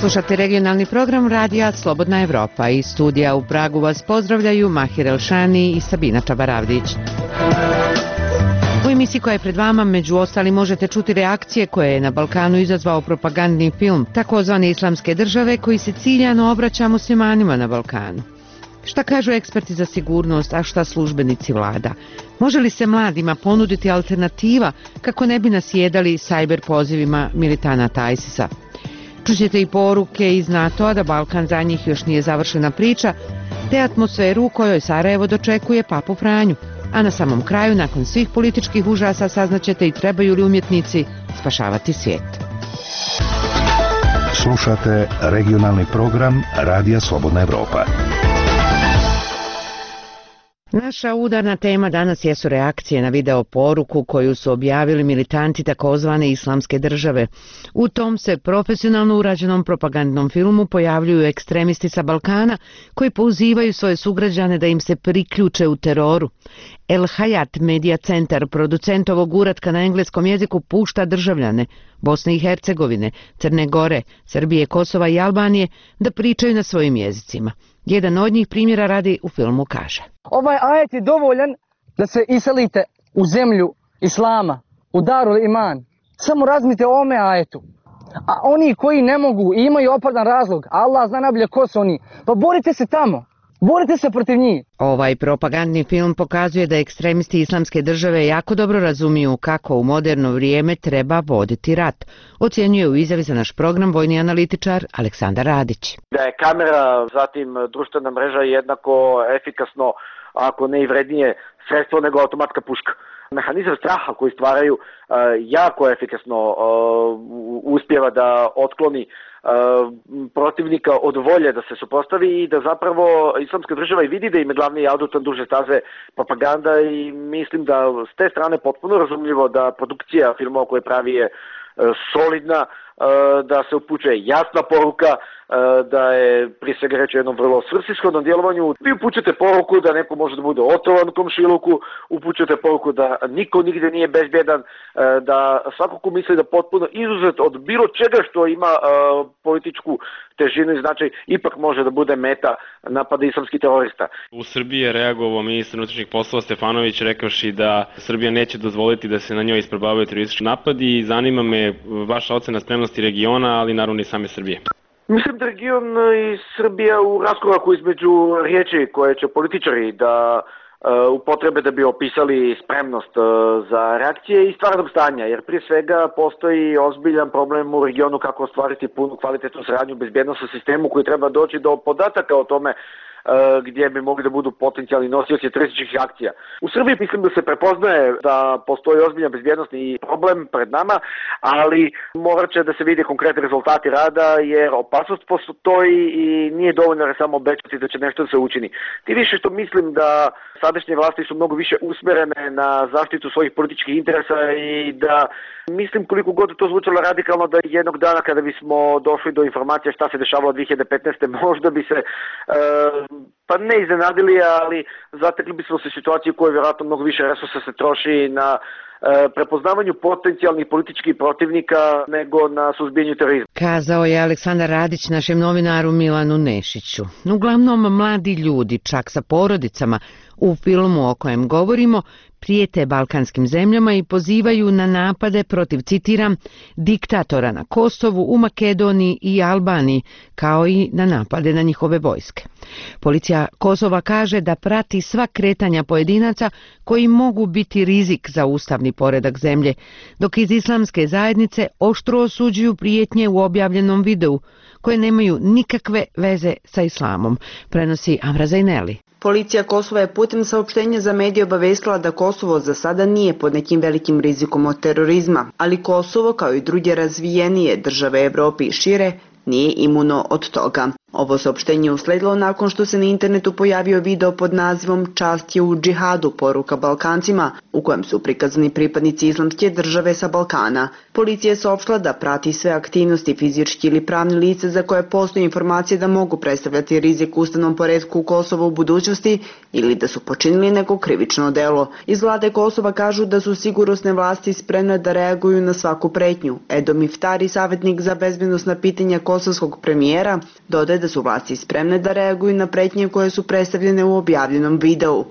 Slušate regionalni program radija Slobodna Evropa. Iz studija u Pragu vas pozdravljaju Mahir Elšani i Sabina Čabaravdić. U emisiji koja je pred vama, među ostali, možete čuti reakcije koje je na Balkanu izazvao propagandni film takozvane Islamske države koji se ciljano obraća muslimanima na Balkanu. Šta kažu eksperti za sigurnost, a šta službenici vlada? Može li se mladima ponuditi alternativa kako ne bi nasjedali sajber pozivima militanata ISIS-a? Čućete i poruke iz NATO-a da Balkan za njih još nije završena priča, te atmosferu u kojoj Sarajevo dočekuje Papu Franju. A na samom kraju, nakon svih političkih užasa, saznaćete i trebaju li umjetnici spašavati svijet. Slušate regionalni program Radija Slobodna Evropa. Naša udarna tema danas jesu reakcije na video poruku koju su objavili militanti takozvane Islamske države. U tom se profesionalno urađenom propagandnom filmu pojavljuju ekstremisti sa Balkana koji pozivaju svoje sugrađane da im se priključe u teroru. El Hayat Media Centar, producent ovog uratka na engleskom jeziku, pušta državljane Bosne i Hercegovine, Crne Gore, Srbije, Kosova i Albanije da pričaju na svojim jezicima. Jedan od njih primjera radi u filmu kaže: Ovaj ajet je dovoljan da se iselite u zemlju Islama, u Darul Iman. Samo razmite o ovome ajetu. A oni koji ne mogu i imaju opravdan razlog, Allah zna najbolje ko su oni, pa borite se tamo. Borite se protiv njih. Ovaj propagandni film pokazuje da ekstremisti Islamske države jako dobro razumiju kako u moderno vrijeme treba voditi rat. Ocjenjuje u izjavi za naš program vojni analitičar Aleksandar Radić. Da je kamera, zatim društvena mreža jednako efikasno, ako ne i vrednije sredstvo nego automatska puška. Mehanizam straha koji stvaraju jako efikasno uspijeva da otkloni protivnika od volje da se suprotstavi i da zapravo Islamska država i vidi da im je glavni adutan duže staze propaganda i mislim da s te strane potpuno razumljivo da produkcija filmova koje pravi je solidna, da se upućuje jasna poruka, da je prije svega reći o jednom vrlo svrsishodnom djelovanju. Vi upućujete poruku da neko može da bude otrovan komšiluku, upućujete poruku da niko nigde nije bezbjedan, da svako ko misli da potpuno izuzet od bilo čega što ima političku težinu i značaj, ipak može da bude meta napada islamskih terorista. U Srbiji je reagovao ministar unutrašnjih poslova Stefanović rekavši da Srbija neće dozvoliti da se na njoj isprobavaju teroristički napadi i zanima me vaša ocena spremnosti regiona, ali naravno i same Srbije. Mislim da region i Srbija u raskoraku između riječi koje će političari da upotrebe da bi opisali spremnost za reakcije i stvarnog stanja, jer prije svega postoji ozbiljan problem u regionu kako ostvariti punu kvalitetnu saradnju u bezbjednosnom sistemu koji treba doći do podataka o tome gdje bi mogli da budu potencijalni nosioci terorističkih akcija. U Srbiji mislim da se prepoznaje da postoji ozbiljan bezbjednosni problem pred nama, ali morat će da se vide konkretni rezultati rada jer opasnost postoji i nije dovoljno samo obećati da će nešto da se učini. Ti više što mislim da sadašnje vlasti su mnogo više usmjerene na zaštitu svojih političkih interesa i da mislim koliko god to zvučalo radikalno da jednog dana kada bismo došli do informacije šta se dešavalo 2015. možda bi se pa ne iznenadili, ali zatekli bismo se situaciju u kojoj vjerojatno mnogo više resursa se troši na prepoznavanju potencijalnih političkih protivnika nego na suzbijanju terorizma. Kazao je Aleksandar Radić našem novinaru Milanu Nešiću. Uglavnom mladi ljudi, čak sa porodicama, u filmu o kojem govorimo, prijete balkanskim zemljama i pozivaju na napade protiv, citiram, diktatora na Kosovu, u Makedoniji i Albaniji, kao i na napade na njihove vojske. Policija Kosova kaže da prati sva kretanja pojedinaca koji mogu biti rizik za ustavni poredak zemlje, dok iz islamske zajednice oštro osuđuju prijetnje u objavljenom videu, koje nemaju nikakve veze sa islamom, prenosi Amra Zaineli. Policija Kosova je putem saopštenja za medije obavestila da Kosovo za sada nije pod nekim velikim rizikom od terorizma, ali Kosovo, kao i druge razvijenije države Evrope i šire, nije imuno od toga. Ovo saopštenje usledilo nakon što se na internetu pojavio video pod nazivom "Čast je u džihadu, poruka Balkancima", u kojem su prikazani pripadnici Islamske države sa Balkana. Policija je saopštila da prati sve aktivnosti fizički ili pravni lice za koje postoje informacije da mogu predstavljati rizik ustavnom poretku Kosova u budućnosti ili da su počinili neko krivično delo. Iz vlade Kosova kažu da su sigurnosne vlasti spremne da reaguju na svaku pretnju. Edo Miftari, savjetnik za bezbednosna pitanja kosovskog premijera, dodaje da su vlasti spremne da reaguju na pretnje koje su predstavljene u objavljenom videu.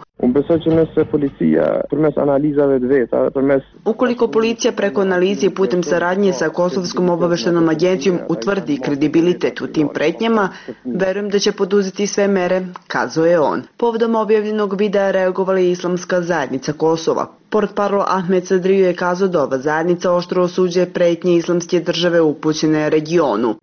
Ukoliko policija preko analize i putem saradnje sa Kosovskom obaveštenom agencijom utvrdi kredibilitet u tim pretnjama, verujem da će poduzeti sve mere, kazao je on. Povodom objavljenog videa reagovala je Islamska zajednica Kosova. Portparol Ahmed Sadriju je kazao da ova zajednica oštro osuđuje pretnje Islamske države upućene regionu.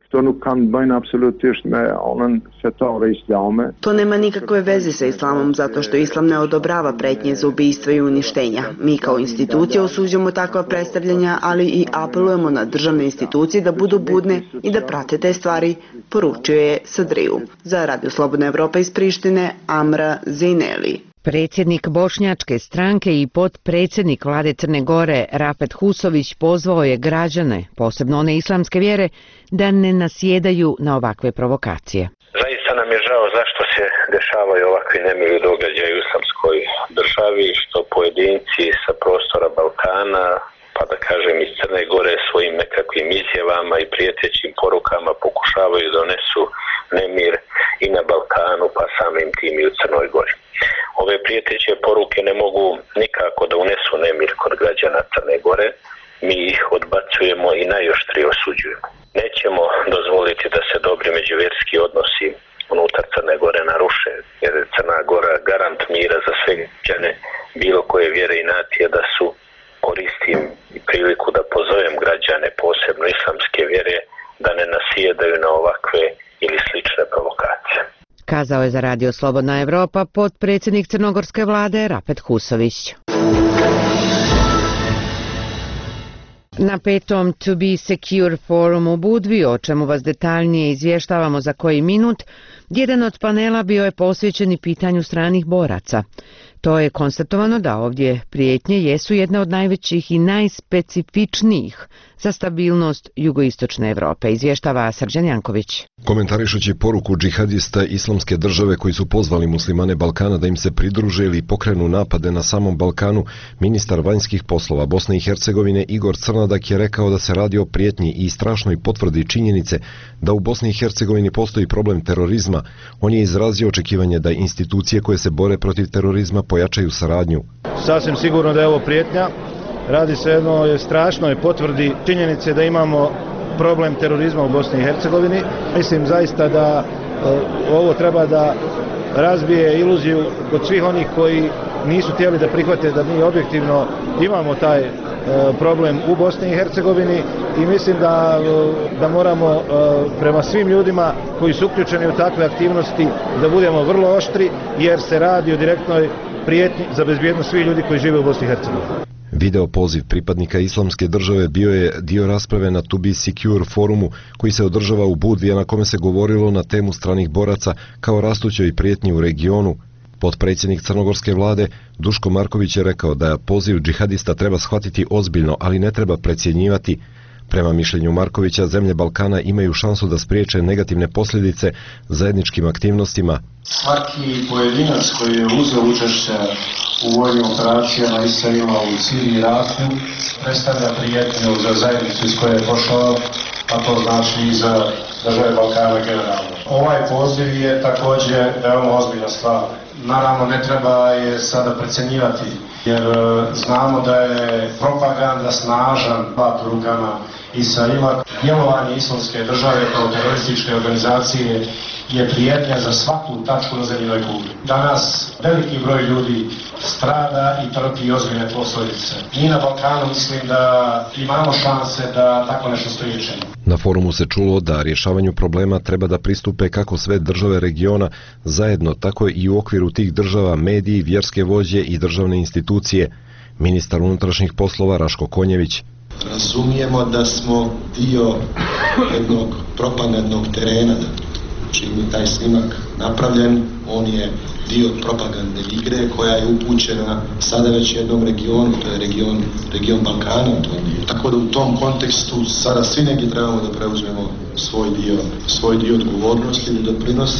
To nema nikakve veze sa islamom zato što islam ne odobrava pretnje za ubistva i uništenja. Mi kao institucija osuđujemo takva predstavljanja, ali i apelujemo na državne institucije da budu budne i da prate te stvari, poručio je Sadriju. Za Radio Slobodna Evropa iz Prištine, Amra Zejneli. Predsjednik Bošnjačke stranke i potpredsjednik vlade Crne Gore Rafet Husović pozvao je građane, posebno one islamske vjere, da ne nasjedaju na ovakve provokacije. Zaista nam je žao zašto se dešavaju ovakvi nemili događaji u islamskoj državi, što pojedinci sa prostora Balkana, pa da kažem iz Crne Gore, svojim nekakvim izjavama i prijetećim porukama pokušavaju da donesu nemir i na Balkanu, pa samim tim i u Crnoj Gori. Ove prijeteće poruke ne mogu nikako da unesu nemir kod građana Crne Gore, mi ih odbacujemo i najoštrije osuđujemo. Nećemo dozvoliti da se dobri međuvjerski odnosi unutar Crne Gore naruše, jer je Crna Gora garant mira za sve građane, bilo koje vjere i nacije, da su koristim priliku da pozovem građane, posebno islamske vjere, da ne nasjedaju na ovakve ili slične provokacije. Kazao je za Radio Slobodna Evropa potpredsjednik crnogorske vlade Rafet Husović. Na 5. To Be Secure forumu u Budvi, o čemu vas detaljnije izvještavamo za koji minut, jedan od panela bio je posvećen i pitanju stranih boraca. To je konstatovano da ovdje prijetnje jesu jedne od najvećih i najspecifičnijih za stabilnost jugoistočne Evrope, izvještava Srđan Janković. Komentarišući poruku džihadista Islamske države koji su pozvali muslimane Balkana da im se pridruže ili pokrenu napade na samom Balkanu, ministar vanjskih poslova Bosne i Hercegovine Igor Crnadak je rekao da se radi o prijetnji i strašnoj potvrdi činjenice da u Bosni i Hercegovini postoji problem terorizma. On je izrazio očekivanje da institucije koje se bore protiv terorizma pojačaju saradnju. Sasvim sigurno da je ovo prijetnja. Radi se jednoj strašnoj potvrdi činjenice da imamo problem terorizma u Bosni i Hercegovini. Mislim zaista da ovo treba da razbije iluziju kod svih onih koji nisu htjeli da prihvate da mi objektivno imamo taj problem u Bosni i Hercegovini i mislim da moramo prema svim ljudima koji su uključeni u takve aktivnosti da budemo vrlo oštri, jer se radi o direktnoj prijetnji za bezbjednost svih ljudi koji žive u Bosni i Hercegovini. Video poziv pripadnika Islamske države bio je dio rasprave na To Be Secure forumu koji se održava u Budvi, a na kome se govorilo na temu stranih boraca kao rastućoj prijetnji u regionu. Potpredsjednik crnogorske vlade Duško Marković je rekao da poziv džihadista treba shvatiti ozbiljno, ali ne treba precjenjivati. Prema mišljenju Markovića, zemlje Balkana imaju šansu da spriječe negativne posljedice zajedničkim aktivnostima. Svaki pojedinac koji je uzeo učešće u vojnim operacijama ISIL-a u Siriji i Iraku predstavlja prijetnju za zajednicu iz koje je pošao, a to znači i za države Balkana generalno. Ovaj poziv je također veoma ozbiljna stvar. Naravno, ne treba je sada precenjivati, jer znamo da je propaganda snažan pat u rukama ISIL-a. Djelovanje Islamske države kao terorističke organizacije je prijetnja za svaku tačku na zemljinoj kugli. Danas veliki broj ljudi strada i trpi ozbiljne posljedice. Mi na Balkanu mislim da imamo šanse da tako nešto spriječimo. Na forumu se čulo da rješavanju problema treba da pristupe kako sve države regiona zajedno, tako i u okviru tih država mediji, vjerske vođe i državne institucije. Ministar unutrašnjih poslova Raško Konjević. Razumijemo da smo dio jednog propagandnog terena, čim je taj snimak napravljen, on je dio propagandne igre koja je upućena sada već jednom regionu, to je region Balkana. Tako da u tom kontekstu sada svi negdje trebamo da preuzmemo svoj dio odgovornosti i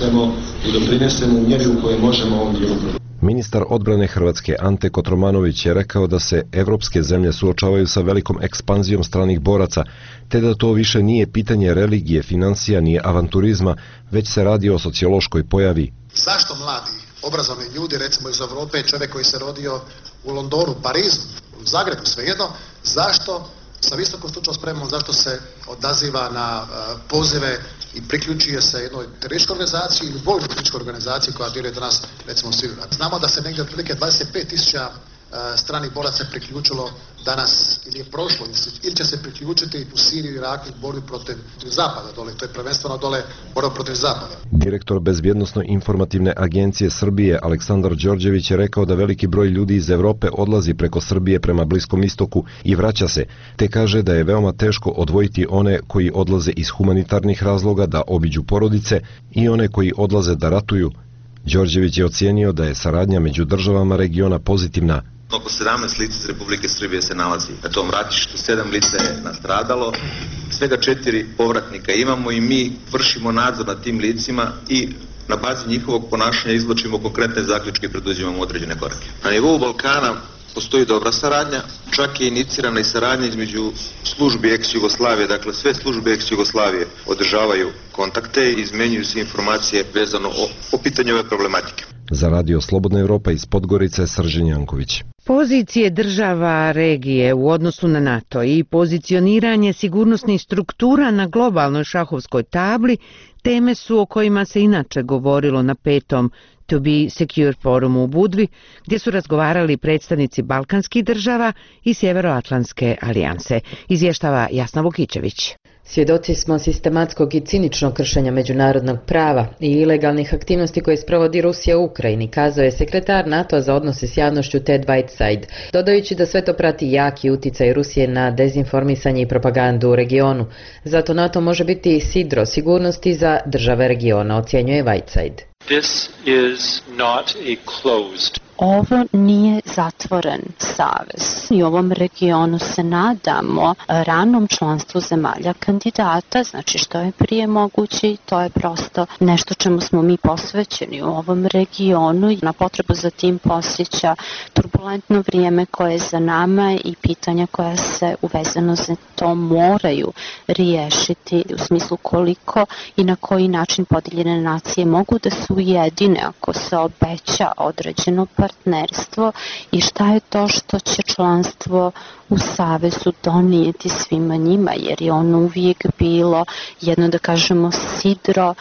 da doprinesemo u mjeri u kojoj možemo ovom dijelu. Ministar odbrane Hrvatske Ante Kotromanović je rekao da se evropske zemlje suočavaju sa velikom ekspanzijom stranih boraca, te da to više nije pitanje religije, financija ni avanturizma, već se radi o sociološkoj pojavi. Zašto mladi, obrazovani ljudi, recimo iz Europe, čovjek koji se rodio u Londonu, Parizu, u Zagrebu, svejedno, zašto sa visokom stručnom spremom, zašto se odaziva na pozive i priključuje se jednoj terorističkoj organizaciji ili vojnoj terorističkoj organizaciji koja djeluje danas, recimo, svi. Znamo da se negdje otprilike 25.000 stranih boraca priključilo danas ili je prošlo ili će se priključiti u Siriju i Iraku u borbi protiv zapada dole, to je prvenstveno dole borba protiv zapada. Direktor Bezbjednosno-informativne agencije Srbije Aleksandar Đorđević je rekao da veliki broj ljudi iz Evrope odlazi preko Srbije prema Bliskom istoku i vraća se, te kaže da je veoma teško odvojiti one koji odlaze iz humanitarnih razloga da obiđu porodice i one koji odlaze da ratuju. Đorđević je ocijenio da je saradnja među državama regiona pozitivna. Oko 17 lica iz Republike Srbije se nalazi na tom ratištu, 7 lica je nastradalo, svega 4 povratnika imamo i mi vršimo nadzor nad tim licima i na bazi njihovog ponašanja izvlačimo konkretne zaključke i preduzimamo određene korake. Na nivou Balkana postoji dobra saradnja, čak je inicirana i saradnja između službi ex-Jugoslavije, dakle sve službe ex-Jugoslavije održavaju kontakte i izmenjuju se informacije vezano o pitanju ove problematike. Za Radio Slobodna Evropa iz Podgorice, Srđan Janković. Pozicije država regije u odnosu na NATO i pozicioniranje sigurnosnih struktura na globalnoj šahovskoj tabli teme su o kojima se inače govorilo na 5. To be Secure forumu u Budvi, gdje su razgovarali predstavnici balkanskih država i Sjeveroatlantske alijanse, izvještava Jasna Vukićević. Svjedoci smo sistematskog i ciničnog kršenja međunarodnog prava i ilegalnih aktivnosti koje sprovodi Rusija u Ukrajini, kazao je sekretar NATO za odnose s javnošću Ted Whiteside, dodajući da sve to prati jaki uticaj Rusije na dezinformisanje i propagandu u regionu. Zato NATO može biti sidro sigurnosti za države regiona, ocjenjuje Whiteside. This is not a closed. Ovo nije zatvoren savez. I u ovom regionu se nadamo ranom članstvu zemalja kandidata, znači što je prije moguće, to je prosto nešto čemu smo mi posvećeni u ovom regionu. Na potrebu za tim posjeća turbulentno vrijeme koje je za nama i pitanja koja se uvezano za to moraju riješiti u smislu koliko i na koji način podijeljene nacije mogu da su ujedine ako se obeća određeno partnerstvo i šta je to što će članstvo u savezu donijeti svima njima, jer je ono uvijek bilo jedno, da kažemo, sidro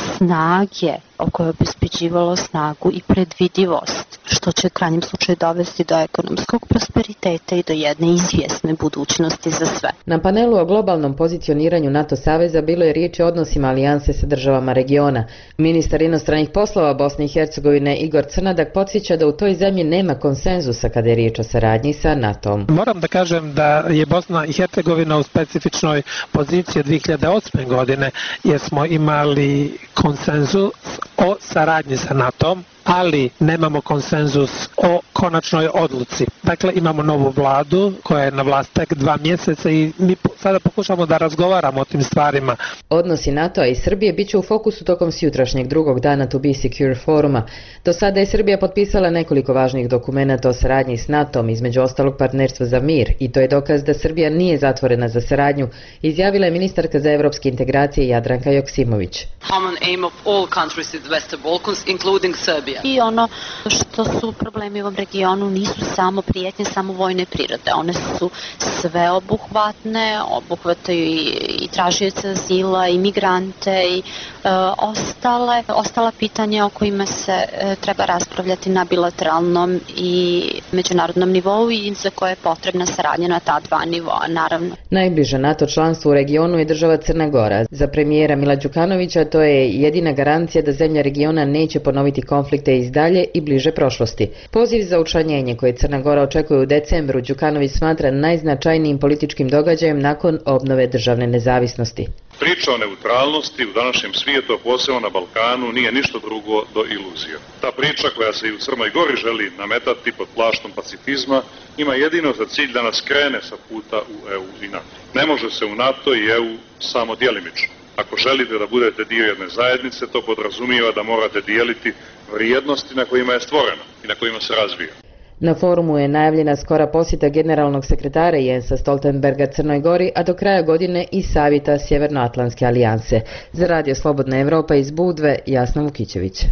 snage koje je obezbeđivalo snagu i predvidivost, što će u krajnjem slučaju dovesti do ekonomskog prosperiteta i do jedne izvjesne budućnosti za sve. Na panelu o globalnom pozicioniranju NATO saveza bilo je riječ o odnosima alijanse sa državama regiona. Ministar inostranih poslova Bosne i Hercegovine Igor Crnadak podsjeća da u toj zemlji nema konsenzusa kada je riječ o saradnji sa NATO-om. Moram da kažem da je Bosna i Hercegovina u specifičnoj poziciji 2008. godine jer smo imali konsenzus o saradnji sa NATO-om, ali nemamo konsenzus o konačnoj odluci. Dakle, imamo novu vladu koja je na vlast tek 2 mjeseca i mi sada pokušamo da razgovaramo o tim stvarima. Odnosi NATO-a i Srbije bit će u fokusu tokom sutrašnjeg drugog dana To be Secure foruma. Do sada je Srbija potpisala nekoliko važnih dokumenata o saradnji s NATO-om, između ostalog partnerstvo za mir, i to je dokaz da Srbija nije zatvorena za saradnju, izjavila je ministarka za evropske integracije Jadranka Joksimović. Common aim of all countries in the Western Balkans, including Serbia. I ono što su problemi u ovom regionu nisu samo prijetnje, samo vojne prirode. One su sveobuhvatne, obuhvataju i tražioce azila, i migrante i ostala pitanja o kojima se treba raspravljati na bilateralnom i međunarodnom nivou i za koje je potrebna saradnja na ta dva nivoa, naravno. Najbliže NATO članstvo u regionu je država Crna Gora. Za premijera Mila Đukanovića to je jedina garancija da zemlja regiona neće ponoviti konflikte iz dalje i bliže prošlosti. Poziv za učlanjenje koje Crna Gora očekuje u decembru Đukanović smatra najznačajnijim političkim događajem nakon obnove državne nezavisnosti. Priča o neutralnosti u današnjem svijetu, posebno na Balkanu, nije ništa drugo do iluzija. Ta priča koja se i u Crnoj Gori želi nametati pod plaštom pacifizma ima jedino za cilj da nas krene sa puta u EU i NATO. Ne može se u NATO i EU samo djelimično. Ako želite da budete dio jedne zajednice, to podrazumijeva da morate dijeliti vrijednosti na kojima je stvoreno i na kojima se razvija. Na forumu je najavljena skora posjeta generalnog sekretara Jensa Stoltenberga Crnoj Gori, a do kraja godine i savjeta Sjevernoatlantske alijanse. Za Radio Slobodna Evropa iz Budve, Jasna Vukićević.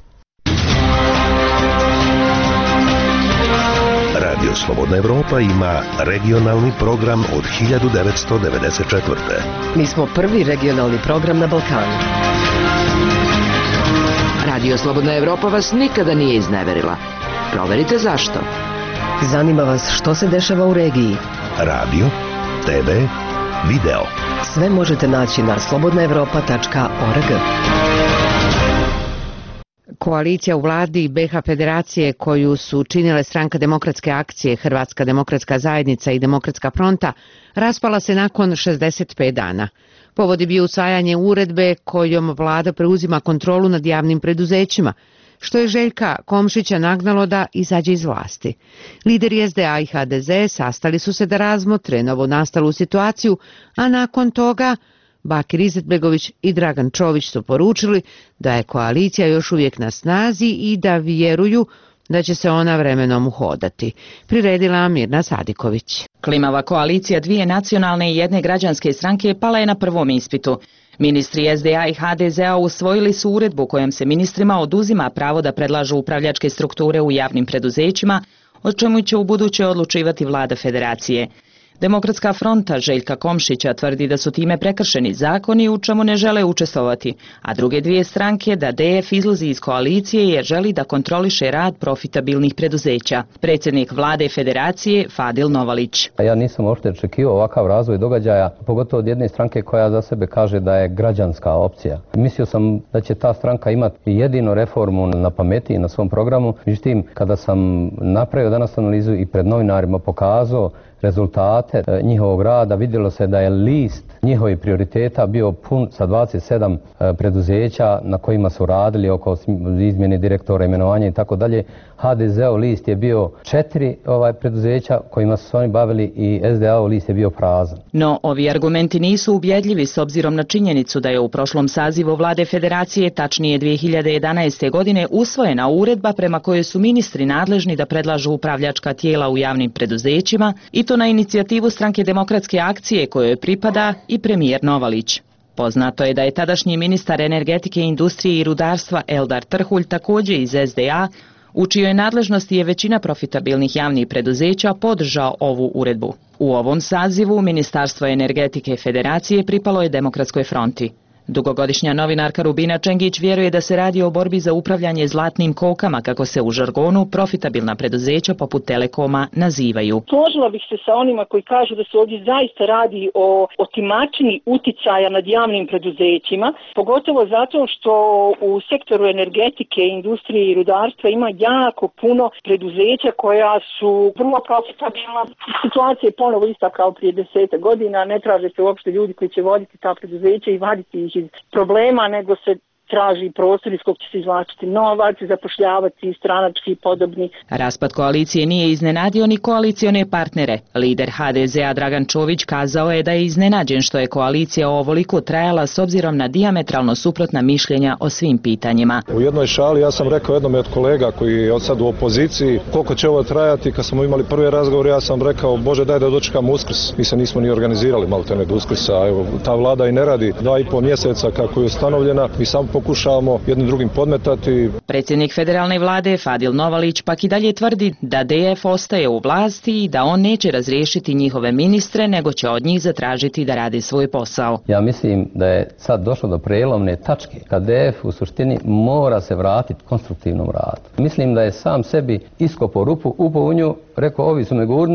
Radio Slobodna Evropa ima regionalni program od 1994. Mi smo prvi regionalni program na Balkanu. Radio Slobodna Evropa vas nikada nije izneverila. Proverite zašto. Zanima vas što se dešava u regiji. Radio, TV, video. Sve možete naći na slobodnaevropa.org. Koalicija u vladi BiH Federacije koju su činile Stranka demokratske akcije, Hrvatska demokratska zajednica i Demokratska fronta raspala se nakon 65 dana. Povod je bio usvajanje uredbe kojom vlada preuzima kontrolu nad javnim preduzećima, što je Željka Komšića nagnalo da izađe iz vlasti. Lideri SDA i HDZ sastali su se da razmotre novonastalu situaciju, a nakon toga Bakir Izetbegović i Dragan Čović su poručili da je koalicija još uvijek na snazi i da vjeruju da će se ona vremenom uhodati. Priredila Mirna Sadiković. Klimava koalicija dvije nacionalne i jedne građanske stranke pala je na prvom ispitu. Ministri SDA i HDZ-a usvojili su uredbu kojom se ministrima oduzima pravo da predlažu upravljačke strukture u javnim preduzećima, o čemu će ubuduće odlučivati vlada federacije. Demokratska fronta Željka Komšića tvrdi da su time prekršeni zakoni u čemu ne žele učestvovati, a druge dvije stranke da DF izlazi iz koalicije jer želi da kontroliše rad profitabilnih preduzeća. Predsjednik vlade federacije Fadil Novalić. Ja nisam uopšte očekivao ovakav razvoj događaja, pogotovo od jedne stranke koja za sebe kaže da je građanska opcija. Mislio sam da će ta stranka imati jedino reformu na pameti i na svom programu, međutim kada sam napravio danas analizu i pred novinarima pokazao rezultate njihovog rada, vidjelo se da je list njihovih prioriteta bio pun sa 27 preduzeća na kojima su radili oko izmjene direktora, imenovanja i tako dalje. HDZ-ov list je bio 4 preduzeća kojima su se oni bavili i SDA-ov list je bio prazan. No, ovi argumenti nisu ubjedljivi s obzirom na činjenicu da je u prošlom sazivu vlade federacije, tačnije 2011. godine, usvojena uredba prema kojoj su ministri nadležni da predlažu upravljačka tijela u javnim preduzećima i to na inicijativu Stranke demokratske akcije kojoj pripada i premijer Novalić. Poznato je da je tadašnji ministar energetike, industrije i rudarstva Eldar Trhulj također iz SDA, u čijoj nadležnosti je većina profitabilnih javnih preduzeća, podržao ovu uredbu. U ovom sazivu Ministarstvo energetike federacije pripalo je Demokratskoj fronti. Dugogodišnja novinarka Rubina Čengić vjeruje da se radi o borbi za upravljanje zlatnim kokama, kako se u žargonu profitabilna preduzeća poput Telekoma nazivaju. Složila bih se sa onima koji kažu da se ovdje zaista radi o otimačini uticaja nad javnim preduzećima, pogotovo zato što u sektoru energetike, industrije i rudarstva ima jako puno preduzeća koja su vrlo profitabilna. Situacija je ponovo ista kao prije 10 godina, ne traže se uopšte ljudi koji će voditi ta preduzeća i vaditi ih iz problema, nego se traži prostor iz kog će se izvlačiti novac, zapošljavati stranački i podobni. Raspad koalicije nije iznenadio ni koalicione partnere. Lider HDZ-a Dragan Čović kazao je da je iznenađen što je koalicija ovoliko trajala s obzirom na dijametralno suprotna mišljenja o svim pitanjima. U jednoj šali ja sam rekao jednome od kolega koji je od sad u opoziciji koliko će ovo trajati. Kad smo imali prvi razgovor ja sam rekao Bože daj da dočekamo Uskrs. Mi se nismo ni organizirali maltene do Uskrsa. Evo, ta vlada i ne radi 2,5 mjeseca kako je ustanovljena. Mi samo pokušavamo jednim drugim podmetati. Predsjednik federalne vlade Fadil Novalić pak i dalje tvrdi da DF ostaje u vlasti i da on neće razriješiti njihove ministre, nego će od njih zatražiti da radi svoj posao. Ja mislim da je sad došlo do prijelomne tačke kad DF u suštini mora se vratiti konstruktivnom radu. Mislim da je sam sebi iskopao rupu, upao u nju, rekao ovi su me gurnuli,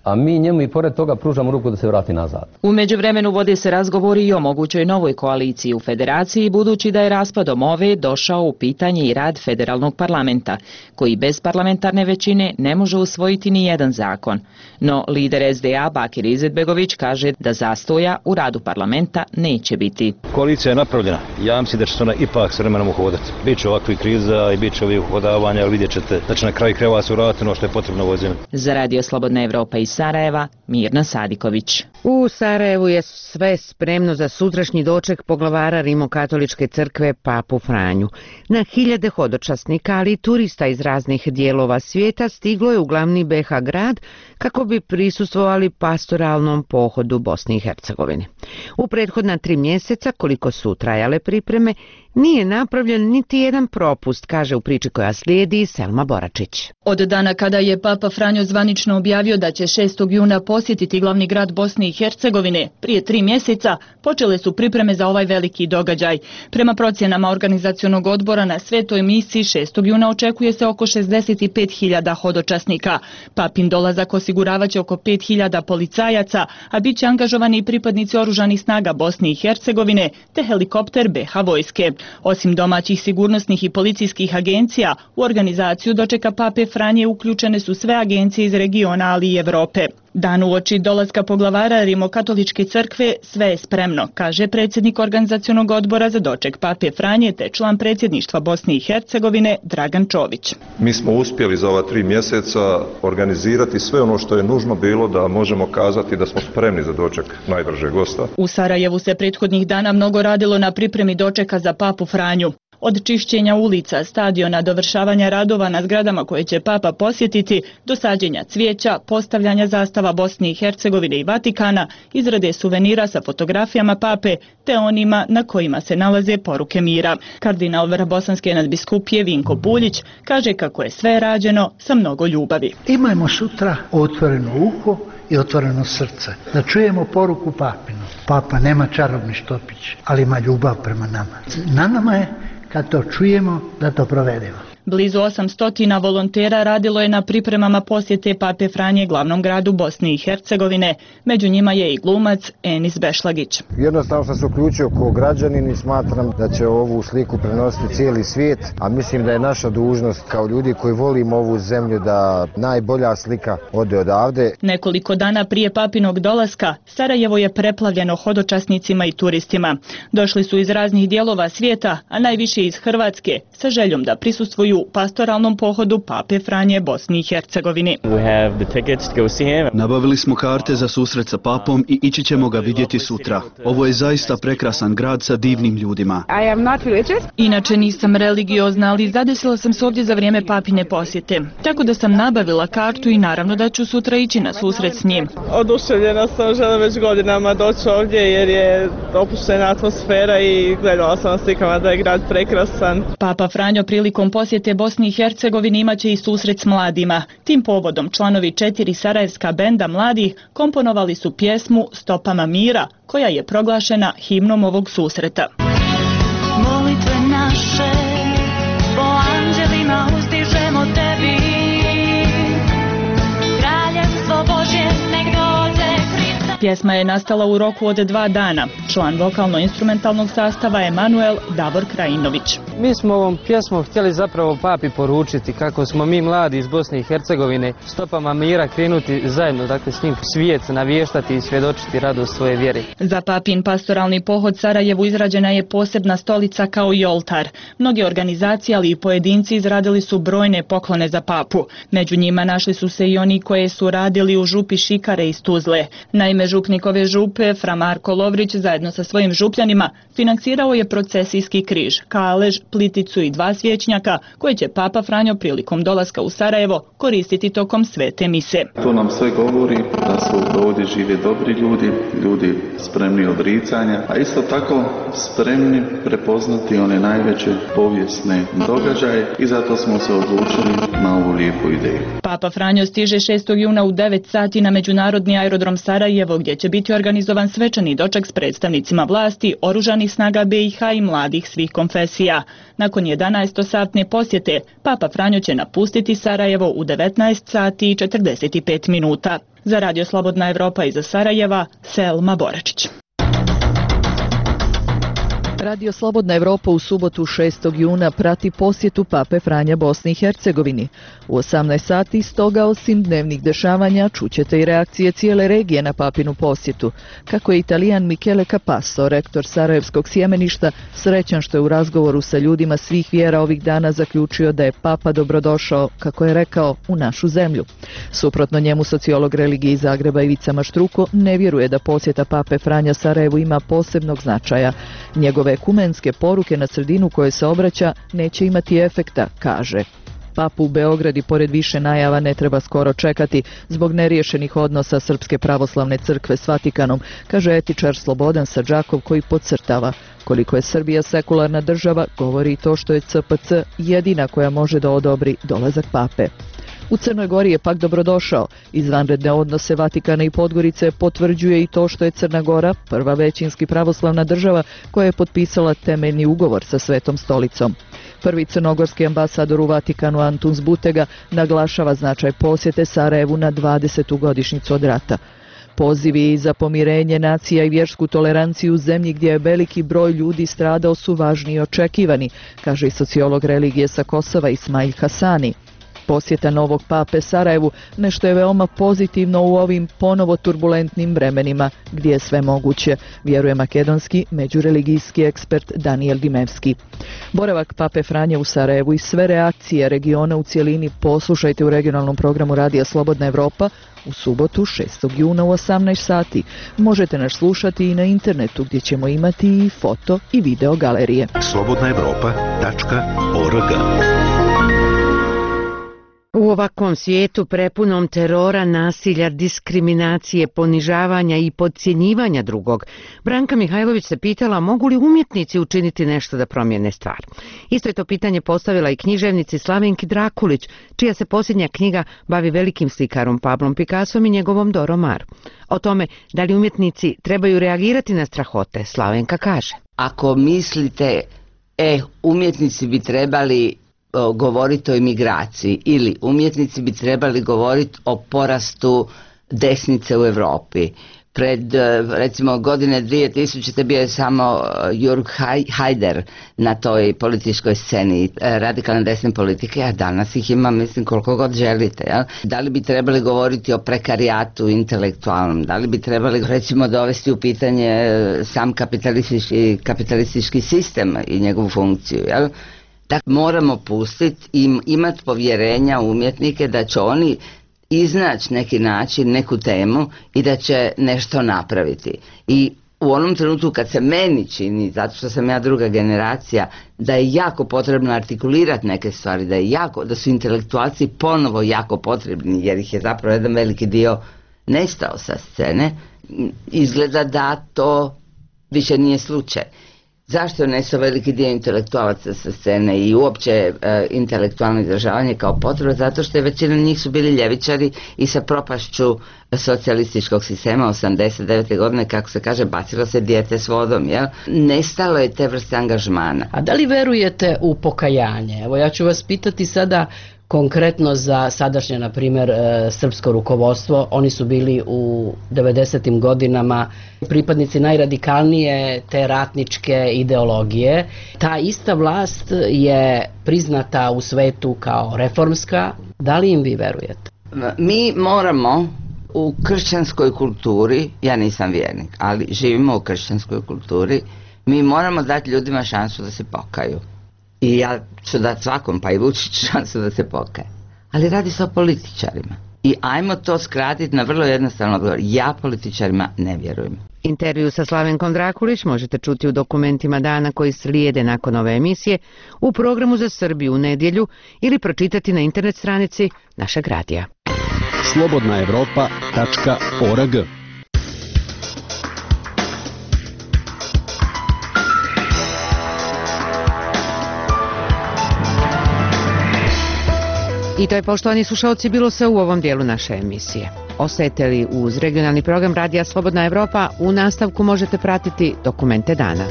a mi njemu i pored toga pružamo ruku da se vrati nazad. U međuvremenu vode se razgovori i o mogućoj novoj koaliciji u federaciji, budući da je raspadom ove došao u pitanje i rad federalnog parlamenta, koji bez parlamentarne većine ne može usvojiti ni jedan zakon. No lider SDA Bakir Izetbegović kaže da zastoja u radu parlamenta neće biti. Koalicija je napravljena. Ja mislim da će se ona ipak s vremenom uhodati. Biće ovakvih kriza i biće ovih uhodavanja, ali vidjet ćete da će na kraju krajeva se uraditi ono što je potrebno ovoj zemlji. Za Radio Slobodna Evropa iz Sarajeva, Mirna Sadiković. U Sarajevu je sve spremno za sutrašnji doček poglavara Rimokatoličke crkve Papu Franju. Na hiljade hodočasnika, ali i turista iz raznih dijelova svijeta stiglo je u glavni BiH grad kako bi prisustvovali pastoralnom pohodu Bosni i Hercegovine. U prethodna 3 mjeseca, koliko su trajale pripreme, nije napravljen niti jedan propust, kaže u priči koja slijedi Selma Boračić. Od dana kada je Papa Franjo zvanično objavio da će 6. juna posjetiti glavni grad Bosne i Hercegovine, prije 3 mjeseca počele su pripreme za ovaj veliki događaj. Prema procjenama organizacionog odbora na svetoj misiji 6. juna očekuje se oko 65.000 hodočasnika. Papin dolazak osiguravaće oko 5.000 policajaca, a bit će angažovani i pripadnici oružanih snaga Bosne i Hercegovine te helikopter BiH vojske. Osim domaćih sigurnosnih i policijskih agencija, u organizaciju dočeka Pape Franje uključene su sve agencije iz regiona, ali i Evrope. Dan uoči dolaska poglavara Rimokatoličke crkve sve je spremno, kaže predsjednik organizacionog odbora za doček Pape Franje te član predsjedništva Bosne i Hercegovine Dragan Čović. Mi smo uspjeli za ova 3 mjeseca organizirati sve ono što je nužno bilo da možemo kazati da smo spremni za doček najdražeg gosta. U Sarajevu se prethodnih dana mnogo radilo na pripremi dočeka za Papu Franju. Od čišćenja ulica, stadiona, dovršavanja radova na zgradama koje će Papa posjetiti, do sađenja cvijeća, postavljanja zastava Bosne i Hercegovine i Vatikana, izrade suvenira sa fotografijama Pape, te onima na kojima se nalaze poruke mira. Kardinal Bosanske nadbiskupije Vinko Puljić kaže kako je sve rađeno sa mnogo ljubavi. Imajmo sutra otvoreno uho i otvoreno srce, da čujemo poruku Papinu. Papa nema čarobni štopić, ali ima ljubav prema nama. Na nama je, kad to čujemo, da to provedemo. Blizu 800 volontera radilo je na pripremama posjete Pape Franje glavnom gradu Bosne i Hercegovine. Među njima je i glumac Enis Bešlagić. Jednostavno sam se uključio kao građanin i smatram da će ovu sliku prenositi cijeli svijet, a mislim da je naša dužnost kao ljudi koji volimo ovu zemlju da najbolja slika ode odavde. Nekoliko dana prije Papinog dolaska, Sarajevo je preplavljeno hodočasnicima i turistima. Došli su iz raznih dijelova svijeta, a najviše iz Hrvatske, sa željom da prisustvuju pastoralnom pohodu Pape Franje Bosni i Hercegovini. Nabavili smo karte za susret sa Papom i ići ćemo ga vidjeti sutra. Ovo je zaista prekrasan grad sa divnim ljudima. Inače nisam religiozna, ali zadesila sam se ovdje za vrijeme Papine posjete. Tako da sam nabavila kartu i naravno da ću sutra ići na susret s njim. Oduševljena sam, želim već godinama doći ovdje jer je opuštena atmosfera i gledala sam na slikama da je grad prekrasan. Papa Franjo prilikom posjete Bosni i Hercegovini imaće i susret s mladima. Tim povodom članovi 4 sarajevska benda mladih komponovali su pjesmu Stopama mira, koja je proglašena himnom ovog susreta. Molitve naše po anđelima uzdižemo tebi, kraljevstvo Božje nek dođe Hrista. Pjesma je nastala u roku od 2 dana. Član vokalno-instrumentalnog sastava Emanuel Davor Krajinović. Mi smo ovom pjesmom htjeli zapravo Papi poručiti kako smo mi mladi iz Bosne i Hercegovine stopama mira krenuti zajedno, dakle s njim svijet navještati i svjedočiti radost svoje vjere. Za Papin pastoralni pohod Sarajevu izrađena je posebna stolica kao i oltar. Mnoge organizacije, ali i pojedinci izradili su brojne poklone za Papu. Među njima našli su se i oni koje su radili u župi Šikare iz Tuzle. Naime, župnik ove župe, Fra Marko Lovrić, zajedno sa svojim župljanima, financirao je procesijski križ, kalež, pliticu i 2 svječnjaka koje će Papa Franjo prilikom dolaska u Sarajevo koristiti tokom svete mise. To nam sve govori da su ovdje žive dobri ljudi, ljudi spremni odricanja, a isto tako spremni prepoznati one najveće povijesne događaje i zato smo se odlučili na ovu lijepu ideju. Papa Franjo stiže 6. juna u 9 sati na međunarodni aerodrom Sarajevo, gdje će biti organizovan svečani doček s predstavnicima predstavnicima vlasti, oružanih snaga BiH i mladih svih konfesija. Nakon 11-satne posjete, Papa Franjo će napustiti Sarajevo u 19 sati i 45 minuta. Za Radio Slobodna Evropa iz Sarajeva, Selma Boračić. Radio Slobodna Evropa u subotu 6. juna prati posjetu Pape Franja Bosni i Hercegovini. U 18 sati stoga osim dnevnih dešavanja čućete i reakcije cijele regije na papinu posjetu. Kako je Italijan Michele Capasso, rektor Sarajevskog sjemeništa, srećan što je u razgovoru sa ljudima svih vjera ovih dana zaključio da je Papa dobrodošao, kako je rekao, u našu zemlju. Suprotno njemu, sociolog religije iz Zagreba Ivica Maštruko ne vjeruje da posjeta Pape Franja Sarajevu ima posebnog značaja. Njegove ekumenske poruke na sredinu koje se obraća neće imati efekta, kaže. Papu u Beograd i pored više najava ne treba skoro čekati zbog neriješenih odnosa Srpske pravoslavne crkve s Vatikanom, kaže etičar Slobodan Sadžakov koji podcrtava. Koliko je Srbija sekularna država, govori i to što je CPC jedina koja može da odobri dolazak Pape. U Crnoj Gori je pak dobrodošao. Izvanredne odnose Vatikana i Podgorice potvrđuje i to što je Crna Gora prva većinski pravoslavna država koja je potpisala temeljni ugovor sa Svetom stolicom. Prvi crnogorski ambasador u Vatikanu Antuns Butega naglašava značaj posjete Sarajevu na 20. godišnjicu od rata. Pozivi za pomirenje nacija i vjersku toleranciju u zemlji gdje je veliki broj ljudi stradao su važni i očekivani, kaže i sociolog religije sa Kosova Ismail Hasani. Posjeta novog pape Sarajevu nešto je veoma pozitivno u ovim ponovo turbulentnim vremenima gdje je sve moguće, vjeruje makedonski međureligijski ekspert Daniel Dimevski. Boravak pape Franje u Sarajevu i sve reakcije regiona u cjelini poslušajte u regionalnom programu Radija Slobodna Evropa u subotu 6. juna u 18 sati. Možete nas slušati i na internetu gdje ćemo imati i foto i video galerije. slobodnaevropa.org. U ovakvom svijetu prepunom terora, nasilja, diskriminacije, ponižavanja i podcjenjivanja drugog, Branka Mihajlović se pitala mogu li umjetnici učiniti nešto da promijene stvar. Isto je to pitanje postavila i književnici Slavenki Drakulić, čija se posljednja knjiga bavi velikim slikarom Pablom Picassom i njegovom Doro Maar. O tome da li umjetnici trebaju reagirati na strahote, Slavenka kaže. Ako mislite, umjetnici bi trebali govoriti o imigraciji ili umjetnici bi trebali govoriti o porastu desnice u Europi. Pred recimo godine 2000 bio je samo Jürg Haider na toj političkoj sceni radikalne desne politike, a danas ih ima mislim koliko god želite. Ja? Da li bi trebali govoriti o prekarijatu intelektualnom, da li bi trebali recimo dovesti u pitanje sam kapitalistički sistem i njegovu funkciju. Ja? Dakle, moramo pustiti i imati povjerenja u umjetnike da će oni iznaći neki način, neku temu i da će nešto napraviti. I u onom trenutku kad se meni čini, zato što sam ja druga generacija, da je jako potrebno artikulirati neke stvari, da su intelektualci ponovo jako potrebni, jer ih je zapravo jedan veliki dio nestao sa scene, izgleda da to više nije slučaj. Zašto je nestao veliki dio intelektualaca sa scene i uopće intelektualno izražavanje kao potreba? Zato što je većina njih su bili ljevičari i sa propašću socijalističkog sistema 89. godine, kako se kaže, bacilo se dijete s vodom. Jel? Nestalo je te vrste angažmana. A da li verujete u pokajanje? Evo ja ću vas pitati sada konkretno za sadašnje, na primjer, srpsko rukovodstvo. Oni su bili u 90. godinama pripadnici najradikalnije te ratničke ideologije. Ta ista vlast je priznata u svetu kao reformska. Da li im vi verujete? Mi moramo u kršćanskoj kulturi, ja nisam vjernik, ali živimo u kršćanskoj kulturi, mi moramo dati ljudima šansu da se pokaju. I ja ću dati svakom, pa i Vučić, šansu da se pokaje. Ali radi se o političarima. I ajmo to skratiti na vrlo jednostavno odgovor. Ja političarima ne vjerujem. Intervju sa Slavenkom Drakulić možete čuti u dokumentima dana koji slijede nakon ove emisije, u programu za Srbiju u nedjelju ili pročitati na internet stranici našeg radija. slobodnaevropa.org. I to je, poštovani slušalci, bilo sve u ovom dijelu naše emisije. Ostajete li uz regionalni program Radija Slobodna Evropa, u nastavku možete pratiti dokumente dana.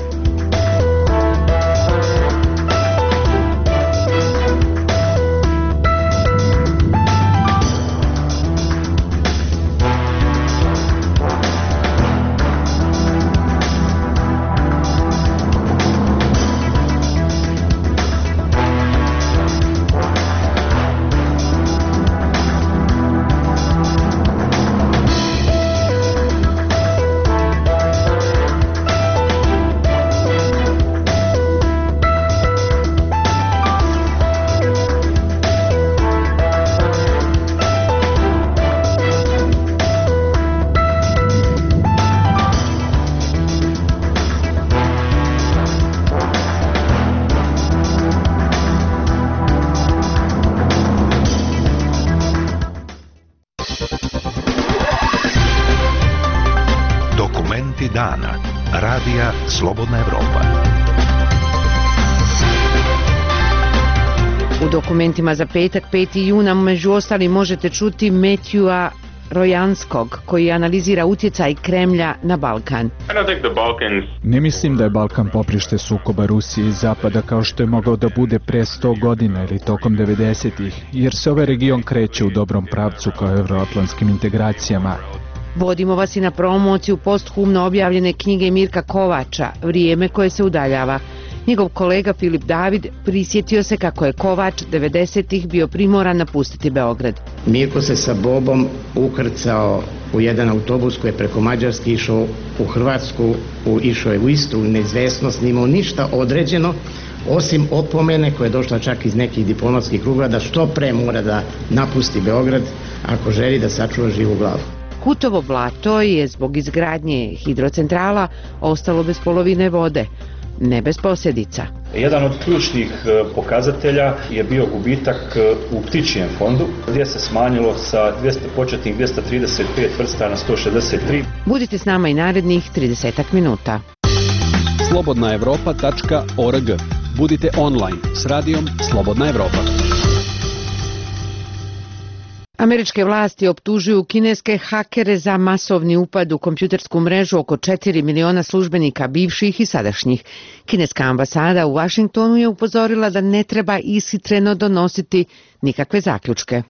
Dana. Radija Slobodna Evropa. U dokumentima za petak 5. juna među ostalim možete čuti Matthewa Rojanskog, koji analizira utjecaj Kremlja na Balkan. Ne mislim da je Balkan poprište sukoba Rusije i Zapada kao što je mogao da bude pre 100 godina ili tokom 90-ih, jer se ovaj region kreće u dobrom pravcu kao evroatlantskim integracijama. Vodimo vas i na promociju posthumno objavljene knjige Mirka Kovača, Vrijeme koje se udaljava. Njegov kolega Filip David prisjetio se kako je Kovač 90-ih bio primoran napustiti Beograd. Mirko se sa Bobom ukrcao u jedan autobus koji je preko Mađarske išao u Hrvatsku, išao je u Istru, u neizvesnost, nimao ništa određeno, osim opomene koja je došla čak iz nekih diplomatskih krugova da što pre mora da napusti Beograd ako želi da sačuva živu glavu. Kutovo blato je zbog izgradnje hidrocentrala ostalo bez polovine vode, ne bez posljedica. Jedan od ključnih pokazatelja je bio gubitak u ptičijem fondu, gdje se smanjilo sa početnih 235 vrsta na 163. Budite s nama i narednih 30 minuta. slobodnaevropa.org. Budite online s radijom Slobodna Evropa. Američke vlasti optužuju kineske hakere za masovni upad u kompjutersku mrežu oko 4 miliona službenika bivših i sadašnjih. Kineska ambasada u Vašingtonu je upozorila da ne treba ishitreno donositi nikakve zaključke.